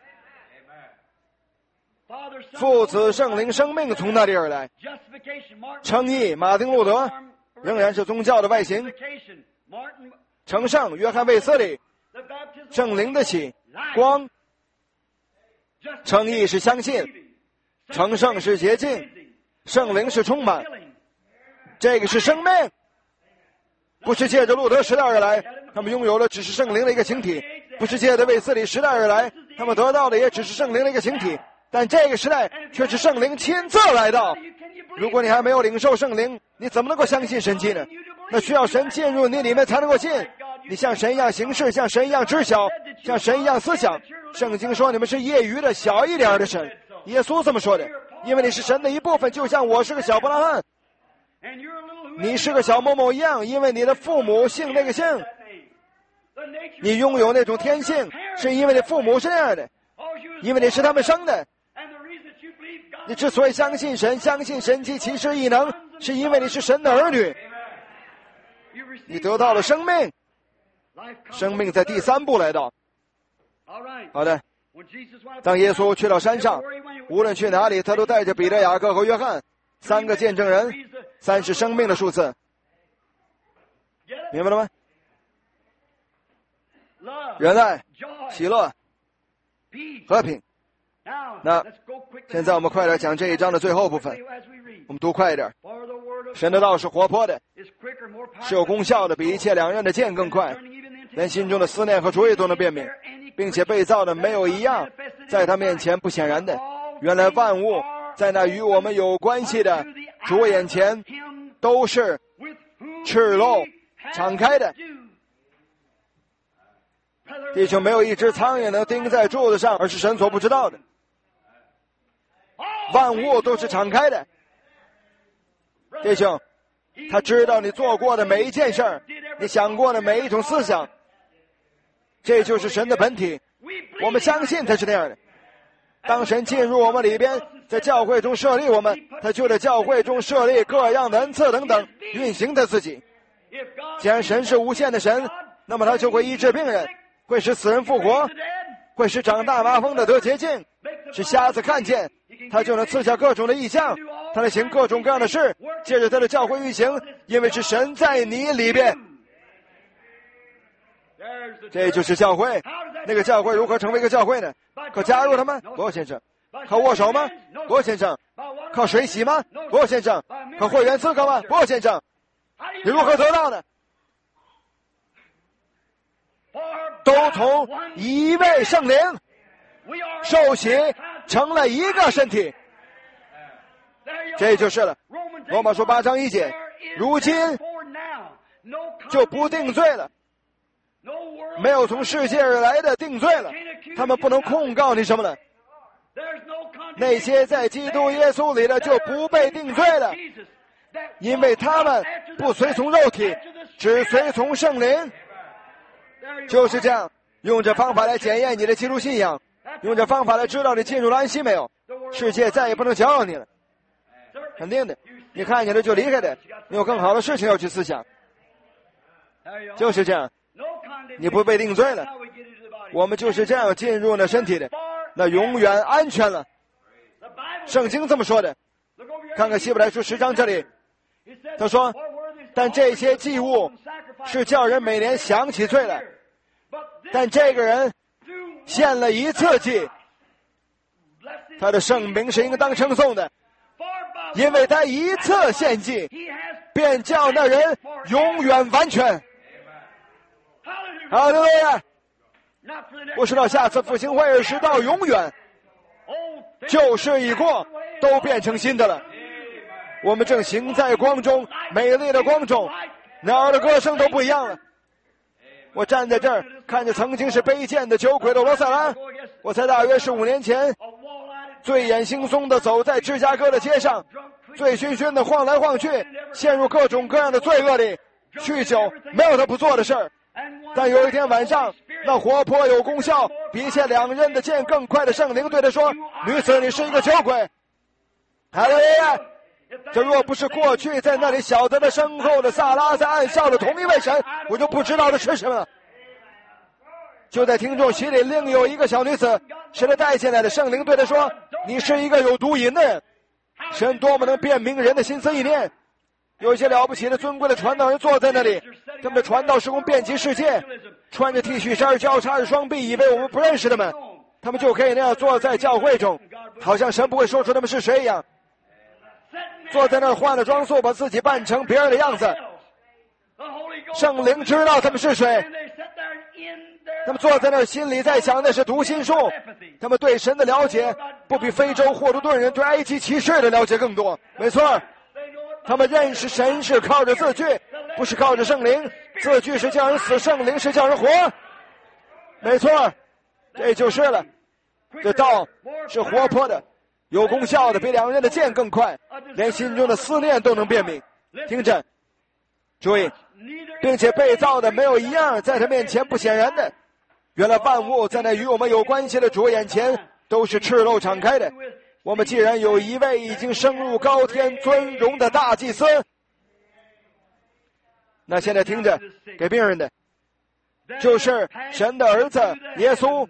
父子圣灵生命从那里而来。称义马丁路德仍然是宗教的外形。成圣约翰卫斯理，圣灵的喜光。称义是相信，成圣是洁净，圣灵是充满。这个是生命，不是借着路德时代而来，他们拥有的只是圣灵的一个形体；不是借着卫斯理时代而来，他们得到的也只是圣灵的一个形体。但这个时代却是圣灵亲自来到。如果你还没有领受圣灵，你怎么能够相信神迹呢？那需要神进入你里面才能够信。你像神一样行事，像神一样知晓，像神一样思想。圣经说你们是业余的小一点的神，耶稣这么说的，因为你是神的一部分，就像我是个小伯拉罕，你是个小某某一样，因为你的父母姓那个姓。你拥有那种天性，是因为你父母是那样的，因为你是他们生的。你之所以相信神，相信神迹奇事异能，是因为你是神的儿女，你得到了生命。生命在第三步来到。好的，当耶稣去到山上，无论去哪里，他都带着彼得、雅各和约翰三个见证人。三是生命的数字，明白了吗？仁爱、喜乐、和平。那现在我们快点讲这一章的最后部分，我们读快一点。神的道是活泼的，是有功效的，比一切两刃的剑更快，连心中的思念和主意都能辨明，并且被造的没有一样在他面前不显然的。原来万物在那与我们有关系的主眼前都是赤露敞开的。弟兄，没有一只苍蝇能钉在柱子上，而是神所不知道的。万物都是敞开的。弟兄，他知道你做过的每一件事儿，你想过的每一种思想。这就是神的本体，我们相信他是那样的。当神进入我们里边，在教会中设立我们，他就在教会中设立各样的恩赐等等，运行他自己。既然神是无限的神，那么他就会医治病人，会使死人复活，会使长大麻风的得洁净，使瞎子看见，他就能赐下各种的异象，他能行各种各样的事，借着他的教会运行，因为是神在你里边。这就是教会。那个教会如何成为一个教会呢？靠加入他们？不，先生。靠握手吗？不，先生。靠水洗吗？不，先生。靠会员资格吗？不，先生。你如何得到呢？都从一位圣灵受洗成了一个身体。这就是了。罗马书8章1节，如今就不定罪了，没有从世界而来的定罪了，他们不能控告你什么了。那些在基督耶稣里的就不被定罪了，因为他们不随从肉体，只随从圣灵。就是这样，用这方法来检验你的基督信仰，用这方法来知道你进入了安息没有。世界再也不能搅扰你了，肯定的。你看见了就离开的，你有更好的事情要去思想。就是这样，你不被定罪了。我们就是这样进入那身体的，那永远安全了。圣经这么说的，看看希伯来书10章这里，他说，但这些祭物是叫人每年想起罪来，但这个人献了一次祭，他的圣名是应当称颂的，因为他一次献祭便叫那人永远完全。哈利路亚！不是到下次复兴会，而是到永远。旧事已过，都变成新的了。我们正行在光中，美丽的光中，哪儿的歌声都不一样了。我站在这儿，看着曾经是卑贱的酒鬼的罗塞兰，我才大约15年前，醉眼惺忪的走在芝加哥的街上，醉醺醺的晃来晃去，陷入各种各样的罪恶里，酗酒没有他不做的事儿。但有一天晚上，那活泼有功效、比下2刃的剑更快的圣灵对他说：“女子，你是一个酒鬼。”哈利路亚！这若不是过去在那里晓得的身后的萨拉在暗笑的同一位神，我就不知道的是什么了。就在听众席里另有一个小女子，神的带进来的圣灵对他说：“你是一个有毒瘾的人。”神多么能辨明人的心思意念！有一些了不起的尊贵的传道人坐在那里，他们的传道事工遍及世界，穿着 T 恤衫，交叉着双臂，以为我们不认识他们，他们就可以那样坐在教会中，好像神不会说出他们是谁一样。坐在那儿换了装束，把自己扮成别人的样子。圣灵知道他们是谁，他们坐在那儿心里在想那是读心术。他们对神的了解不比非洲霍图顿人对埃及骑士的了解更多。没错，他们认识神是靠着字句，不是靠着圣灵。字句是叫人死，圣灵是叫人活。没错，这就是了。这道是活泼的，有功效的，比2刃的剑更快，连心中的思念都能辨明。听着，注意，并且被造的没有一样在他面前不显然的。原来万物在那与我们有关系的主眼前都是赤露敞开的。我们既然有一位已经升入高天尊荣的大祭司，那现在听着，给病人的就是神的儿子耶稣，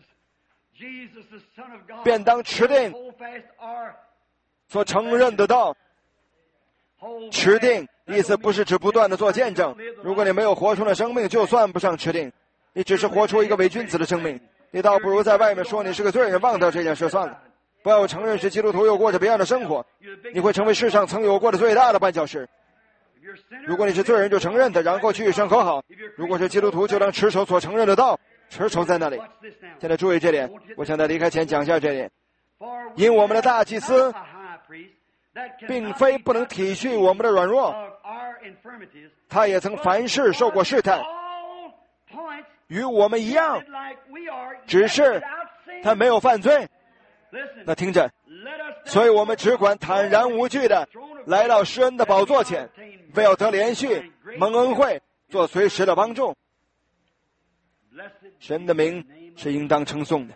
便当持定所承认的道。持定意思不是指不断的做见证，如果你没有活出了生命，就算不上持定，你只是活出一个伪君子的生命，你倒不如在外面说你是个罪人，忘掉这件事算了。不要承认是基督徒，又过着别样的生活，你会成为世上曾有过的最大的绊脚石。如果你是罪人，就承认他，然后去与神和好。如果是基督徒，就当持守所承认的道。 持守在那里。现在注意这点，我想在离开前讲一下这点。因我们的大祭司并非不能体恤我们的软弱，他也曾凡事受过试探，与我们一样，只是他没有犯罪。那听着，所以我们只管坦然无惧的来到施恩的宝座前，为要得连续蒙恩惠，做随时的帮助。神的名是应当称颂的。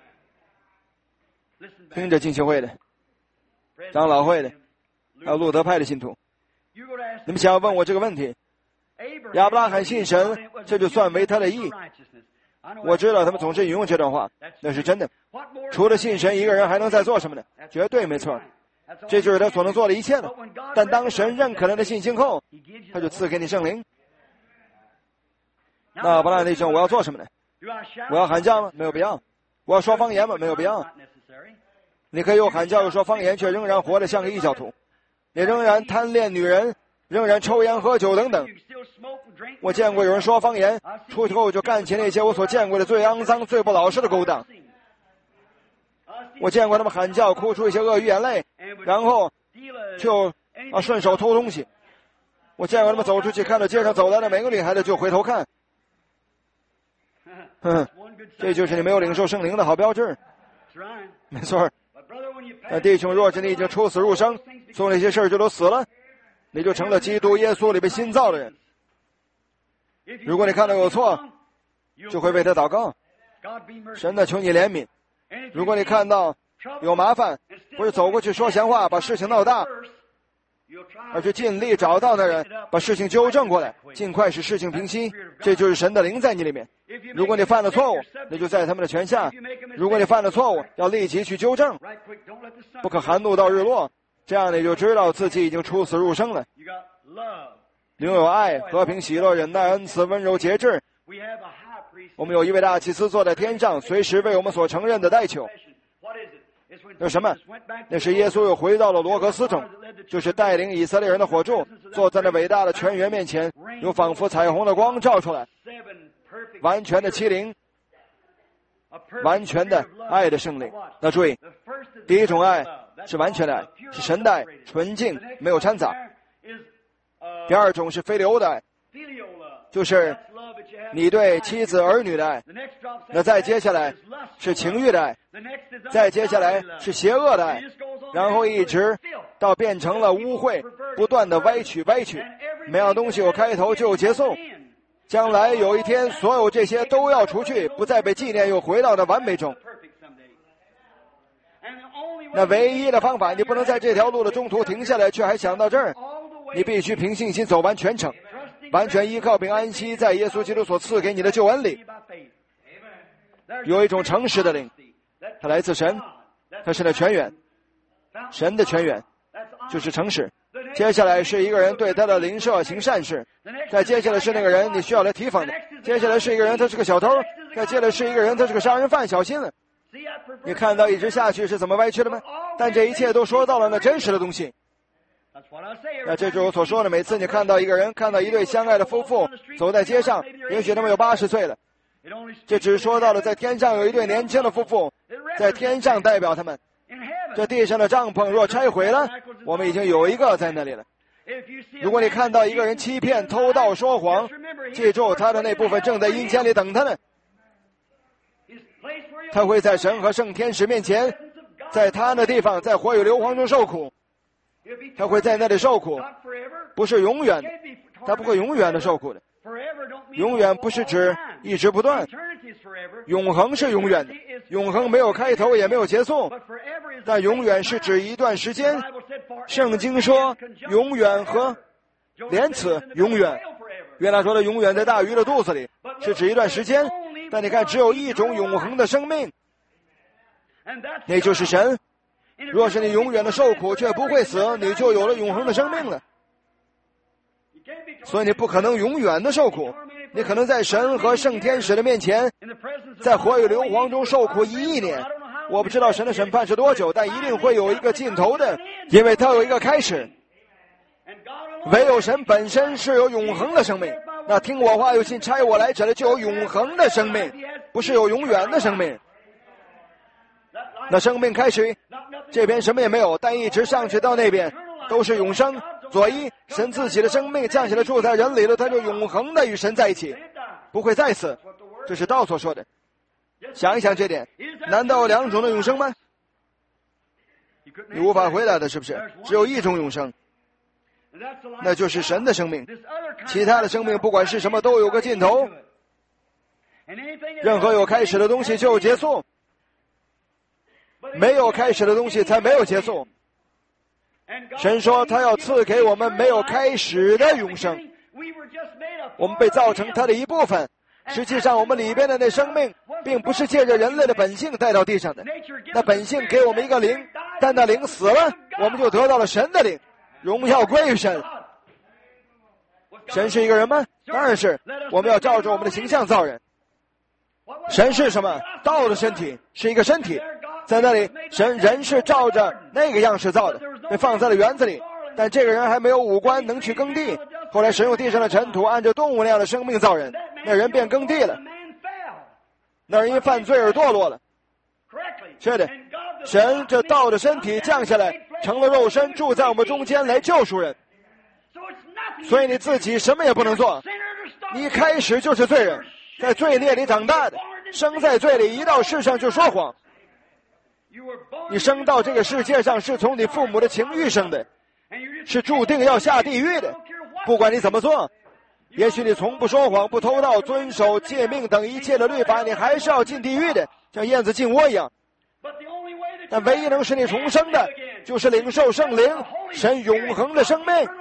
听着浸信会的、长老会的，还有路德派的信徒，你们想要问我这个问题，亚伯拉罕信神，这就算为他的义。我知道他们总是引用这段话，那是真的。除了信神，一个人还能再做什么呢？绝对没错，这就是他所能做的一切了。但当神认可了的信心后，他就赐给你圣灵。那亚伯拉罕弟兄，我要做什么呢？我要喊叫吗？没有必要。我要说方言吗？没有必要。你可以又喊叫又说方言，却仍然活得像个异教徒，你仍然贪恋女人，仍然抽烟喝酒等等。我见过有人说方言，出去后就干起那些我所见过的最肮脏、最不老实的勾当。我见过他们喊叫，哭出一些鳄鱼眼泪，然后就顺手偷东西。我见过他们走出去，看到街上走来的每个女孩子就回头看。这就是你没有领受圣灵的好标志。没错。但弟兄，若是你已经出死入生，做那些事儿就都死了，你就成了基督耶稣里被新造的人。如果你看到有错，就会为他祷告，神呢求你怜悯。如果你看到有麻烦，不是走过去说闲话把事情闹大，而是尽力找到那人，把事情纠正过来，尽快使事情平息。这就是神的灵在你里面。如果你犯了错误，那就在他们的权下。如果你犯了错误，要立即去纠正，不可含怒到日落。这样你就知道自己已经出死入生了。拥有爱、和平、喜乐、忍耐、恩慈、温柔、节制。我们有一位大祭司坐在天上，随时为我们所承认的代求。那什么？那是耶稣又回到了罗格斯中，就是带领以色列人的火柱，坐在那伟大的泉源面前，有仿佛彩虹的光照出来，完全的欺凌，完全的爱的胜利。那注意，第一种爱是完全的爱，是神的爱，纯净，没有掺杂。第二种是非流的爱，就是你对妻子儿女的爱。那再接下来是情欲的爱，再接下来是邪恶的爱，然后一直到变成了污秽，不断的歪曲。每样东西有开头就有结束，将来有一天所有这些都要除去，不再被纪念，又回到了完美中。那唯一的方法，你不能在这条路的中途停下来，却还想到这儿。你必须凭信心走完全程，完全依靠并安息在耶稣基督所赐给你的救恩里。有一种诚实的灵，它来自神，它是那泉源，神的泉源就是诚实。接下来是一个人对他的邻舍行善事，再接下来是那个人你需要来提防的，接下来是一个人他是个小偷，再接下来是一个人他是个杀人犯，小心了。你看到一直下去是怎么歪曲的吗？但这一切都说到了那真实的东西。那这就是我所说的，每次你看到一个人，看到一对相爱的夫妇走在街上，也许他们有80岁了，这只说到了在天上有一对年轻的夫妇，在天上代表他们。这地上的帐篷若拆毁了，我们已经有一个在那里了。如果你看到一个人欺骗、偷盗、说谎，记住他的那部分正在阴间里等他呢。他会在神和圣天使面前，在他那地方，在火与硫磺中受苦。他会在那里受苦，不是永远的，他不会永远的受苦的。永远不是指一直不断，永恒是永远的，永恒没有开头也没有结束，但永远是指一段时间。圣经说永远和连词永远，约拿说的永远在大鱼的肚子里，是指一段时间。但你看，只有一种永恒的生命，那就是神。若是你永远的受苦却不会死，你就有了永恒的生命了。所以你不可能永远的受苦，你可能在神和圣天使的面前，在火与硫磺中受苦1亿年。我不知道神的审判是多久，但一定会有一个尽头的，因为它有一个开始。唯有神本身是有永恒的生命， 那听我话又信差我来者的就有永恒的生命，不是有永远的生命。那生命开始，这边什么也没有，但一直上去到那边都是永生。左一，神自己的生命降下来住在人里了，他就永恒的与神在一起，不会再死。这是道所说的。想一想这点，难道有两种的永生吗？你无法回答的，是不是？只有一种永生，那就是神的生命。其他的生命不管是什么都有个尽头，任何有开始的东西就有结束，没有开始的东西才没有结束。神说他要赐给我们没有开始的永生，我们被造成他的一部分。实际上我们里边的那生命并不是借着人类的本性带到地上的，那本性给我们一个灵，但那灵死了，我们就得到了神的灵，荣耀归于神。神是一个人吗？当然是。我们要照着我们的形象造人。神是什么？道的身体，是一个身体，在那里人是照着那个样式造的，被放在了园子里，但这个人还没有五官能去耕地。后来神用地上的尘土按照动物那样的生命造人，那人便耕地了，那人因犯罪而堕落了。是的，神这道的身体降下来成了肉身，住在我们中间来救赎人。所以你自己什么也不能做，你一开始就是罪人，在罪孽里长大的，生在罪里，一到世上就说谎。你生到这个世界上是从你父母的情欲生的，是注定要下地狱的。不管你怎么做，也许你从不说谎，不偷盗，遵守诫命等一切的律法，你还是要进地狱的，像燕子进窝一样。但唯一能使你重生的，就是领受圣灵，神永恒的生命。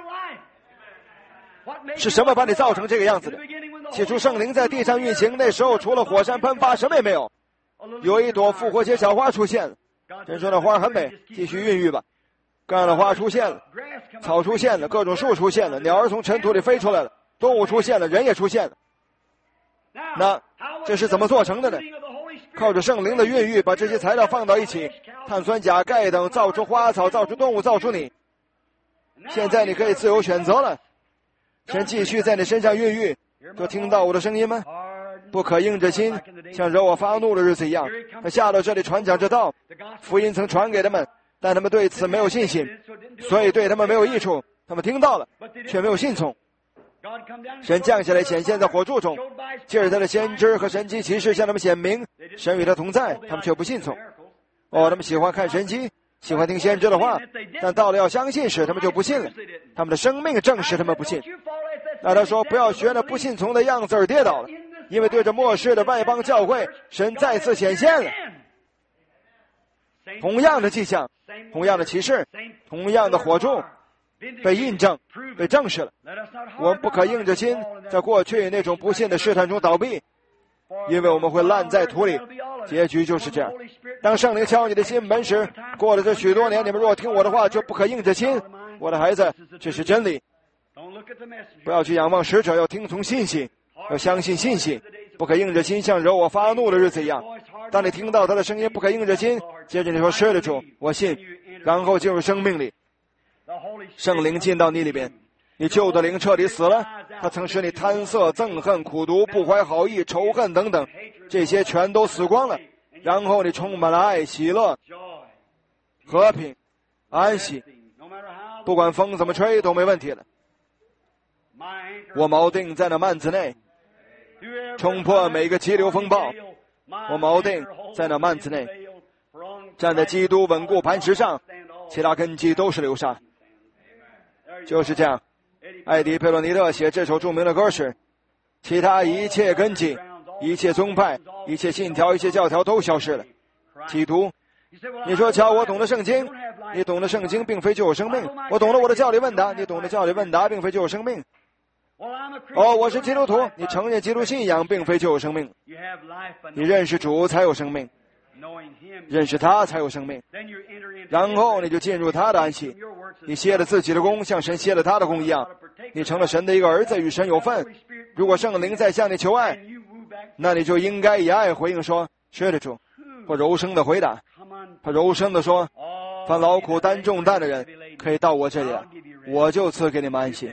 是什么把你造成这个样子的？起初圣灵在地上运行，那时候除了火山喷发什么也没有。有一朵复活节小花出现了，神说那花很美，继续孕育吧。各样的花出现了，草出现了，各种树出现了，鸟儿从尘土里飞出来了，动物出现了，人也出现了。那这是怎么做成的呢？靠着圣灵的孕育，把这些材料放到一起，碳酸钾钙等，造出花草，造出动物，造出你。现在你可以自由选择了。神继续在你身上孕育，就听到我的声音吗？不可硬着心，像惹我发怒的日子一样。他下到这里传讲这道，福音曾传给他们，但他们对此没有信心，所以对他们没有益处。他们听到了，却没有信从。神降下来显现在火柱中，借着他的先知和神迹奇事向他们显明，神与他同在，他们却不信从。他们喜欢看神迹，喜欢听先知的话，但到了要相信时，他们就不信了。他们的生命证实他们不信。那他说不要学那不信从的样子而跌倒了，因为对着末世的外邦教会，神再次显现了。同样的迹象，同样的启示，同样的火柱被印证，被证实了。我们不可硬着心在过去那种不信的试探中倒闭，因为我们会烂在土里，结局就是这样。当圣灵敲你的心门时，过了这许多年，你们若听我的话，就不可硬着心。我的孩子，这是真理。不要去仰望使者，要听从信息，要相信信息，不可硬着心，像惹我发怒的日子一样。当你听到他的声音，不可硬着心，接着你说是的主，我信，然后进入生命里，圣灵进到你里边，你旧的灵彻底死了，他曾使你贪色、憎恨、苦毒、不怀好意、仇恨等等，这些全都死光了，然后你充满了爱、喜乐、和平、安息，不管风怎么吹都没问题了。我锚定在那幔子内，冲破每个激流风暴。我锚定在那幔子内，站在基督稳固磐石上，其他根基都是流沙。就是这样，艾迪·佩洛尼特写这首著名的歌时，其他一切根基、一切宗派、一切信条、一切教条都消失了。基督，你说瞧，我懂得圣经，你懂得圣经并非就有生命。我懂得我的教理问答，你懂得教理问答并非就有生命。我是基督徒，你承认基督信仰并非就有生命。你认识主才有生命，认识他才有生命，然后你就进入他的安息。你歇了自己的功，像神歇了他的功一样，你成了神的一个儿子，与神有份。如果圣灵在向你求爱，那你就应该以爱回应说是的主，或柔声的回答。他柔声的说，凡劳苦担重担的人可以到我这里来，我就赐给你们安息。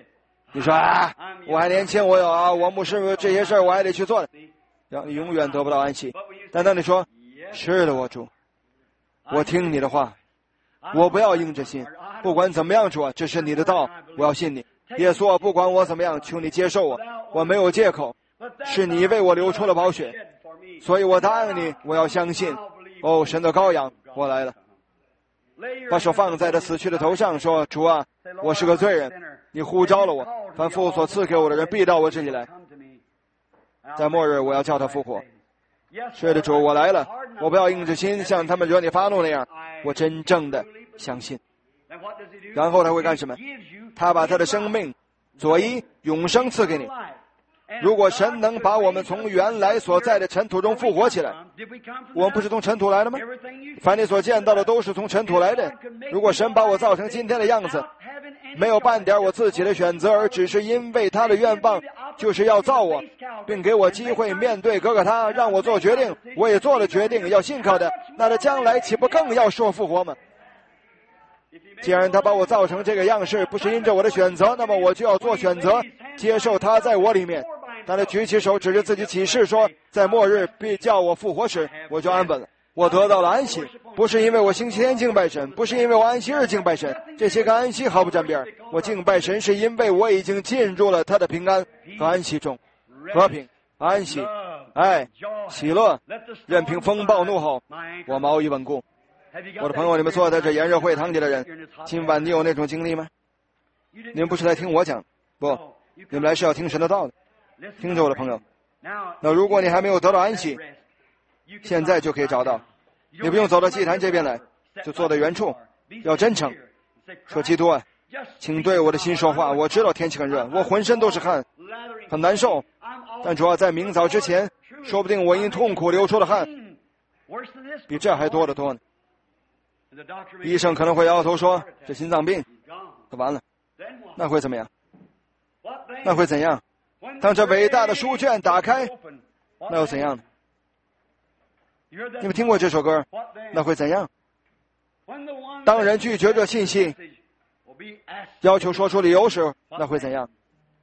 你说啊，我还年轻，我牧师这些事儿我还得去做呢，让你永远得不到安息。但当你说是的，我主，我听你的话，我不要硬着心，不管怎么样主，这是你的道，我要信你。耶稣，不管我怎么样，求你接受我，我没有借口，是你为我流出了宝血，所以我答应你，我要相信。哦，神的羔羊，我来了。把手放在他死去的头上，说，主啊，我是个罪人，你呼召了我，凡父所赐给我的人必到我这里来，在末日我要叫他复活。是的，主，我来了，我不要硬着心像他们惹你发怒那样，我真正的相信。然后他会干什么？他把他的生命左一永生赐给你。如果神能把我们从原来所在的尘土中复活起来，我们不是从尘土来的吗？凡你所见到的都是从尘土来的。如果神把我造成今天的样子，没有半点我自己的选择，而只是因为他的愿望就是要造我，并给我机会面对哥哥他，让我做决定，我也做了决定，要信靠的，那他将来岂不更要说复活吗？既然他把我造成这个样式，不是因着我的选择，那么我就要做选择，接受他在我里面。当他举起手指着自己起誓说，在末日必叫我复活时，我就安稳了，我得到了安息。不是因为我星期天敬拜神，不是因为我安息日敬拜神，这些跟安息毫不沾边。我敬拜神是因为我已经进入了他的平安和安息中，和平、安息、爱、喜乐，任凭风暴怒吼，我毛以稳固。我的朋友，你们坐在这炎热会堂里的人，今晚你有那种经历吗？你们不是来听我讲，不，你们来是要听神的道的。听着我的朋友，那如果你还没有得到安息，现在就可以找到，你不用走到祭坛这边来，就坐在原处，要真诚说，基督啊，请对我的心说话，我知道天气很热，我浑身都是汗，很难受，但主要在明早之前，说不定我因痛苦流出的汗比这还多得多呢。医生可能会摇摇头说，这心脏病，可完了，那会怎么样？那会怎样？当这伟大的书卷打开，那又怎样呢？你们听过这首歌？那会怎样？当人拒绝这信息，要求说出理由时，那会怎样？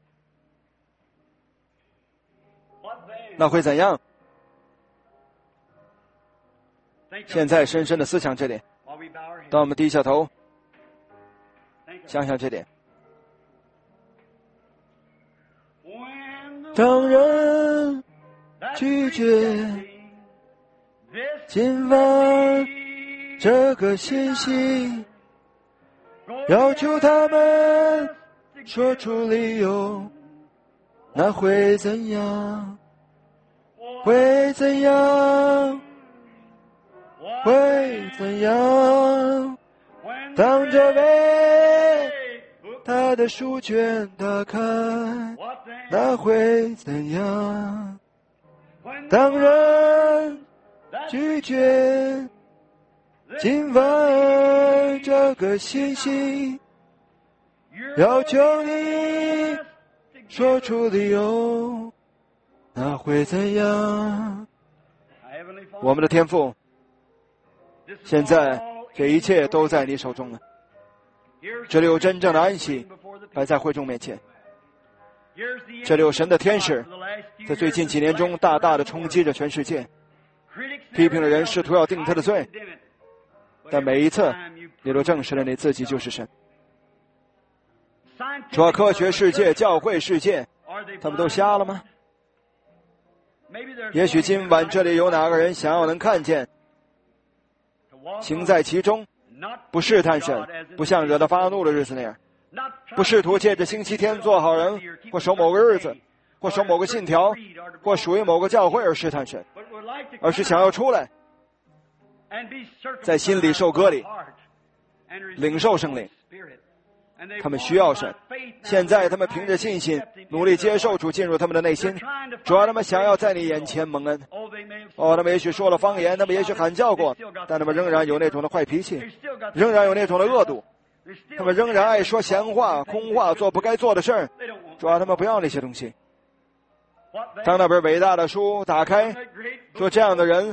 那会怎样？现在深深的思想这点，当我们低下头想想这点。当人拒绝今晚这个信息，要求他们说出理由，那会怎样？会怎样？会怎样？当这位他的书卷打开，那会怎样？当人拒绝今晚这个信息，要求你说出理由，那会怎样？我们的天父，现在这一切都在你手中了。这里有真正的安息摆在会众面前，这里有神的天使在最近几年中大大的冲击着全世界，批评的人试图要定他的罪，但每一次你都证实了你自己就是神。主要科学世界、教会世界，他们都瞎了吗？也许今晚这里有哪个人想要能看见，行在其中，不试探神，不像惹他发怒的日子那样，不试图借着星期天做好人，或守某个日子，或守某个信条，或属于某个教会而试探神，而是想要出来，在心里受割礼，领受圣灵。他们需要神，现在他们凭着信心努力接受主进入他们的内心，主要他们想要在你眼前蒙恩。他们也许说了方言，他们也许喊叫过，但他们仍然有那种的坏脾气，仍然有那种的恶毒，他们仍然爱说闲话、空话，做不该做的事儿。主要他们不要那些东西。当那本伟大的书打开，说这样的人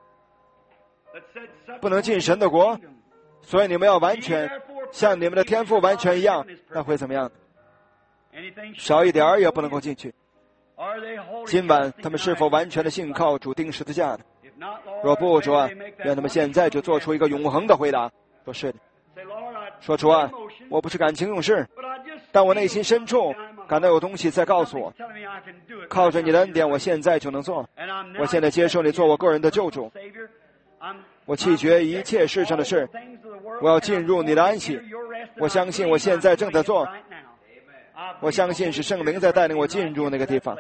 不能进神的国，所以你们要完全像你们的天父完全一样，那会怎么样？ 少一点儿也不能够进去。今晚他们是否完全的信靠主钉十字架呢？若不，主啊，愿他们现在就做出一个永恒的回答，说是的。说主啊，我不是感情用事，但我内心深处感到有东西在告诉我，靠着你的恩典，我现在就能做。我现在接受你做我个人的救主，我弃绝一切世上的事，我要进入你的安息。我相信我现在正在做，我相信是圣灵在带领我进入那个地方。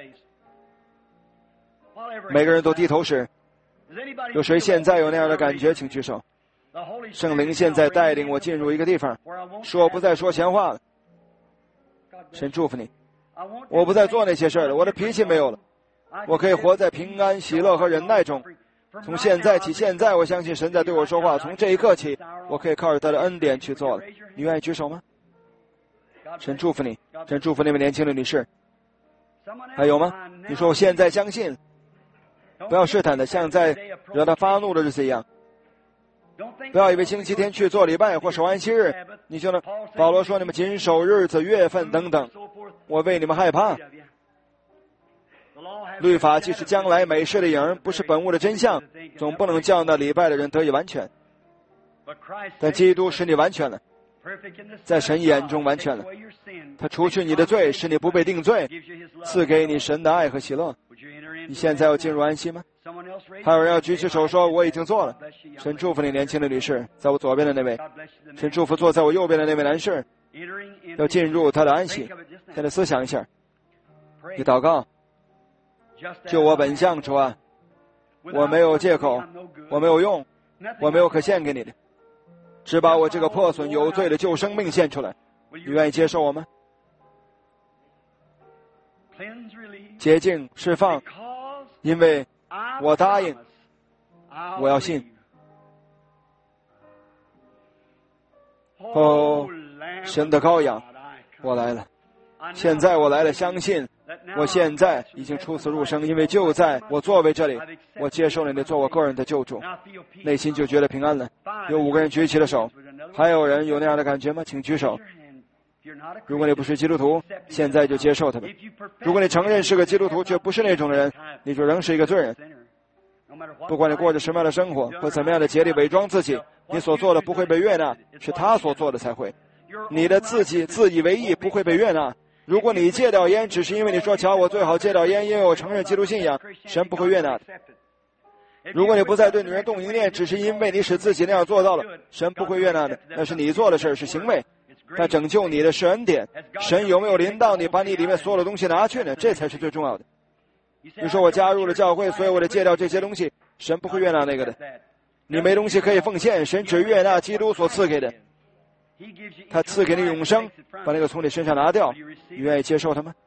每个人都低头时，有谁现在有那样的感觉，请举手。圣灵现在带领我进入一个地方，使我不再说闲话了。神祝福你，我不再做那些事了，我的脾气没有了，我可以活在平安、喜乐和忍耐中。从现在起，现在我相信神在对我说话，从这一刻起，我可以靠着他的恩典去做了。你愿意举手吗？神祝福你，神祝福那位年轻的女士。还有吗？你说我现在相信，不要试探的像在惹他发怒的日子一样。不要以为星期天去做礼拜或守安息日，你就能。保罗说你们谨守日子、月份等等，我为你们害怕。律法既是将来美事的影，不是本物的真相，总不能叫那礼拜的人得以完全。但基督使你完全了，在神眼中完全了。他除去你的罪，使你不被定罪，赐给你神的爱和喜乐。你现在要进入安息吗？还有人要举起手说我已经做了。神祝福你，年轻的女士，在我左边的那位。神祝福坐在我右边的那位男士，要进入他的安息。现在思想一下，你祷告，就我本相，主啊，我没有借口，我没有用，我没有可献给你的，只把我这个破损有罪的旧生命献出来。你愿意接受我吗？洁净释放，因为我答应，我要信。哦，神的羔羊，我来了，现在我来了，相信我现在已经出死入生，因为就在我座位这里，我接受了你做我个人的救主，内心就觉得平安了。有5个人举起了手，还有人有那样的感觉吗？请举手。如果你不是基督徒，现在就接受他们。如果你承认是个基督徒却不是那种的人，你就仍是一个罪人。不管你过着什么样的生活或怎么样的竭力伪装自己，你所做的不会被悦纳，是他所做的才会。你的自己自以为意不会被悦纳。如果你戒掉烟只是因为你说瞧我最好戒掉烟，因为我承认基督信仰，神不会悦纳的。如果你不再对女人动淫念只是因为你使自己那样做到了，神不会悦纳的。那是你做的事，是行为。但拯救你的是恩典，神有没有临到你把你里面所有的东西拿去呢？这才是最重要的。你说我加入了教会，所以我得戒掉这些东西，神不会悦纳那个的。你没东西可以奉献，神只悦纳基督所赐给的。他赐给你永生，把那个从你身上拿掉，你愿意接受他吗？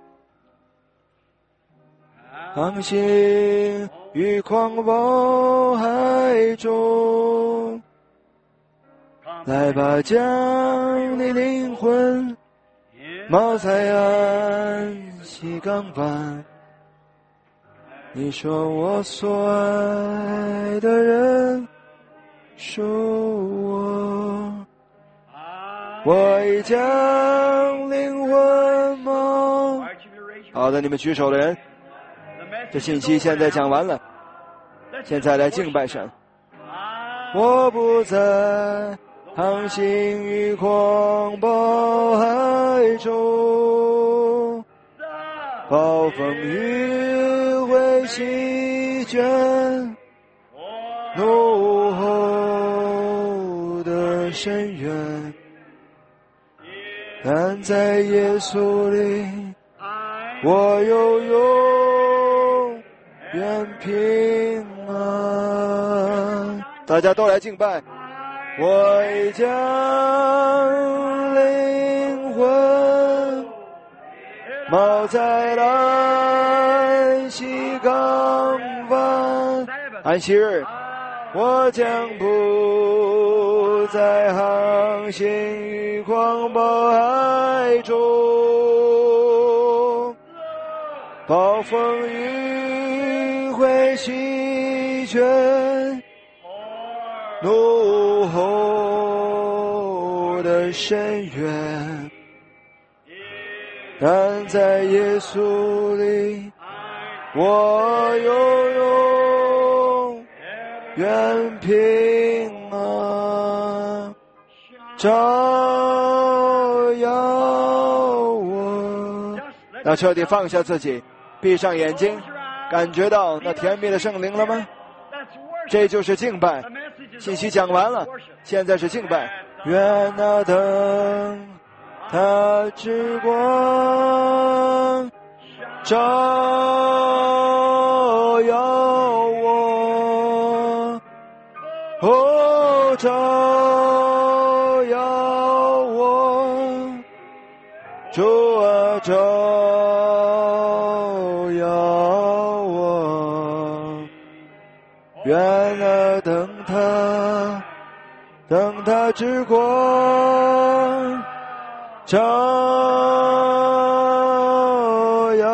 航行于狂暴海中，来吧，将你灵魂锚在安息港湾。你说我所爱的人属我，我已将灵魂锚。好的，你们举手的人，这信息现在讲完了，现在来敬拜神。我不再航行于狂暴海中，暴风雨会席卷，怒吼的深渊，但在耶稣里，我有永远平安。大家都来敬拜。我已将灵魂锚在安息港湾，安息日，我将不再航行于狂暴海中，暴风雨会席卷，怒吼的深渊， 但在耶稣里，我拥有愿平安，照耀我。那彻底放下自己，闭上眼睛，感觉到那甜蜜的圣灵了吗？这就是敬拜。信息讲完了，现在是敬拜。愿那灯它之光照耀我，哦，照耀我，主啊，照耀我。愿那灯它之光照耀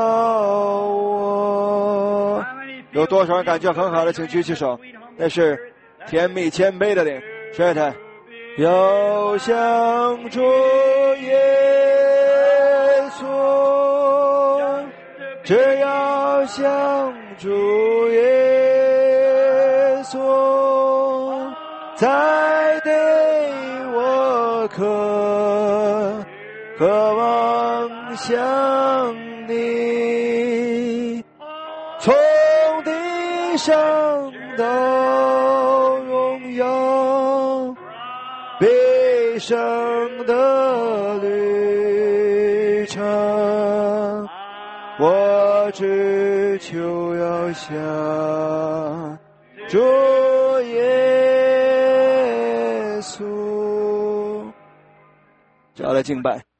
我。有多少人感觉很好的，请举起手。那是甜蜜谦卑的灵。是的，要向主耶稣，只要向主耶稣，才对我渴望向你，从地上到荣耀毕生的旅程，我只求要向主耶稣。就要来敬拜。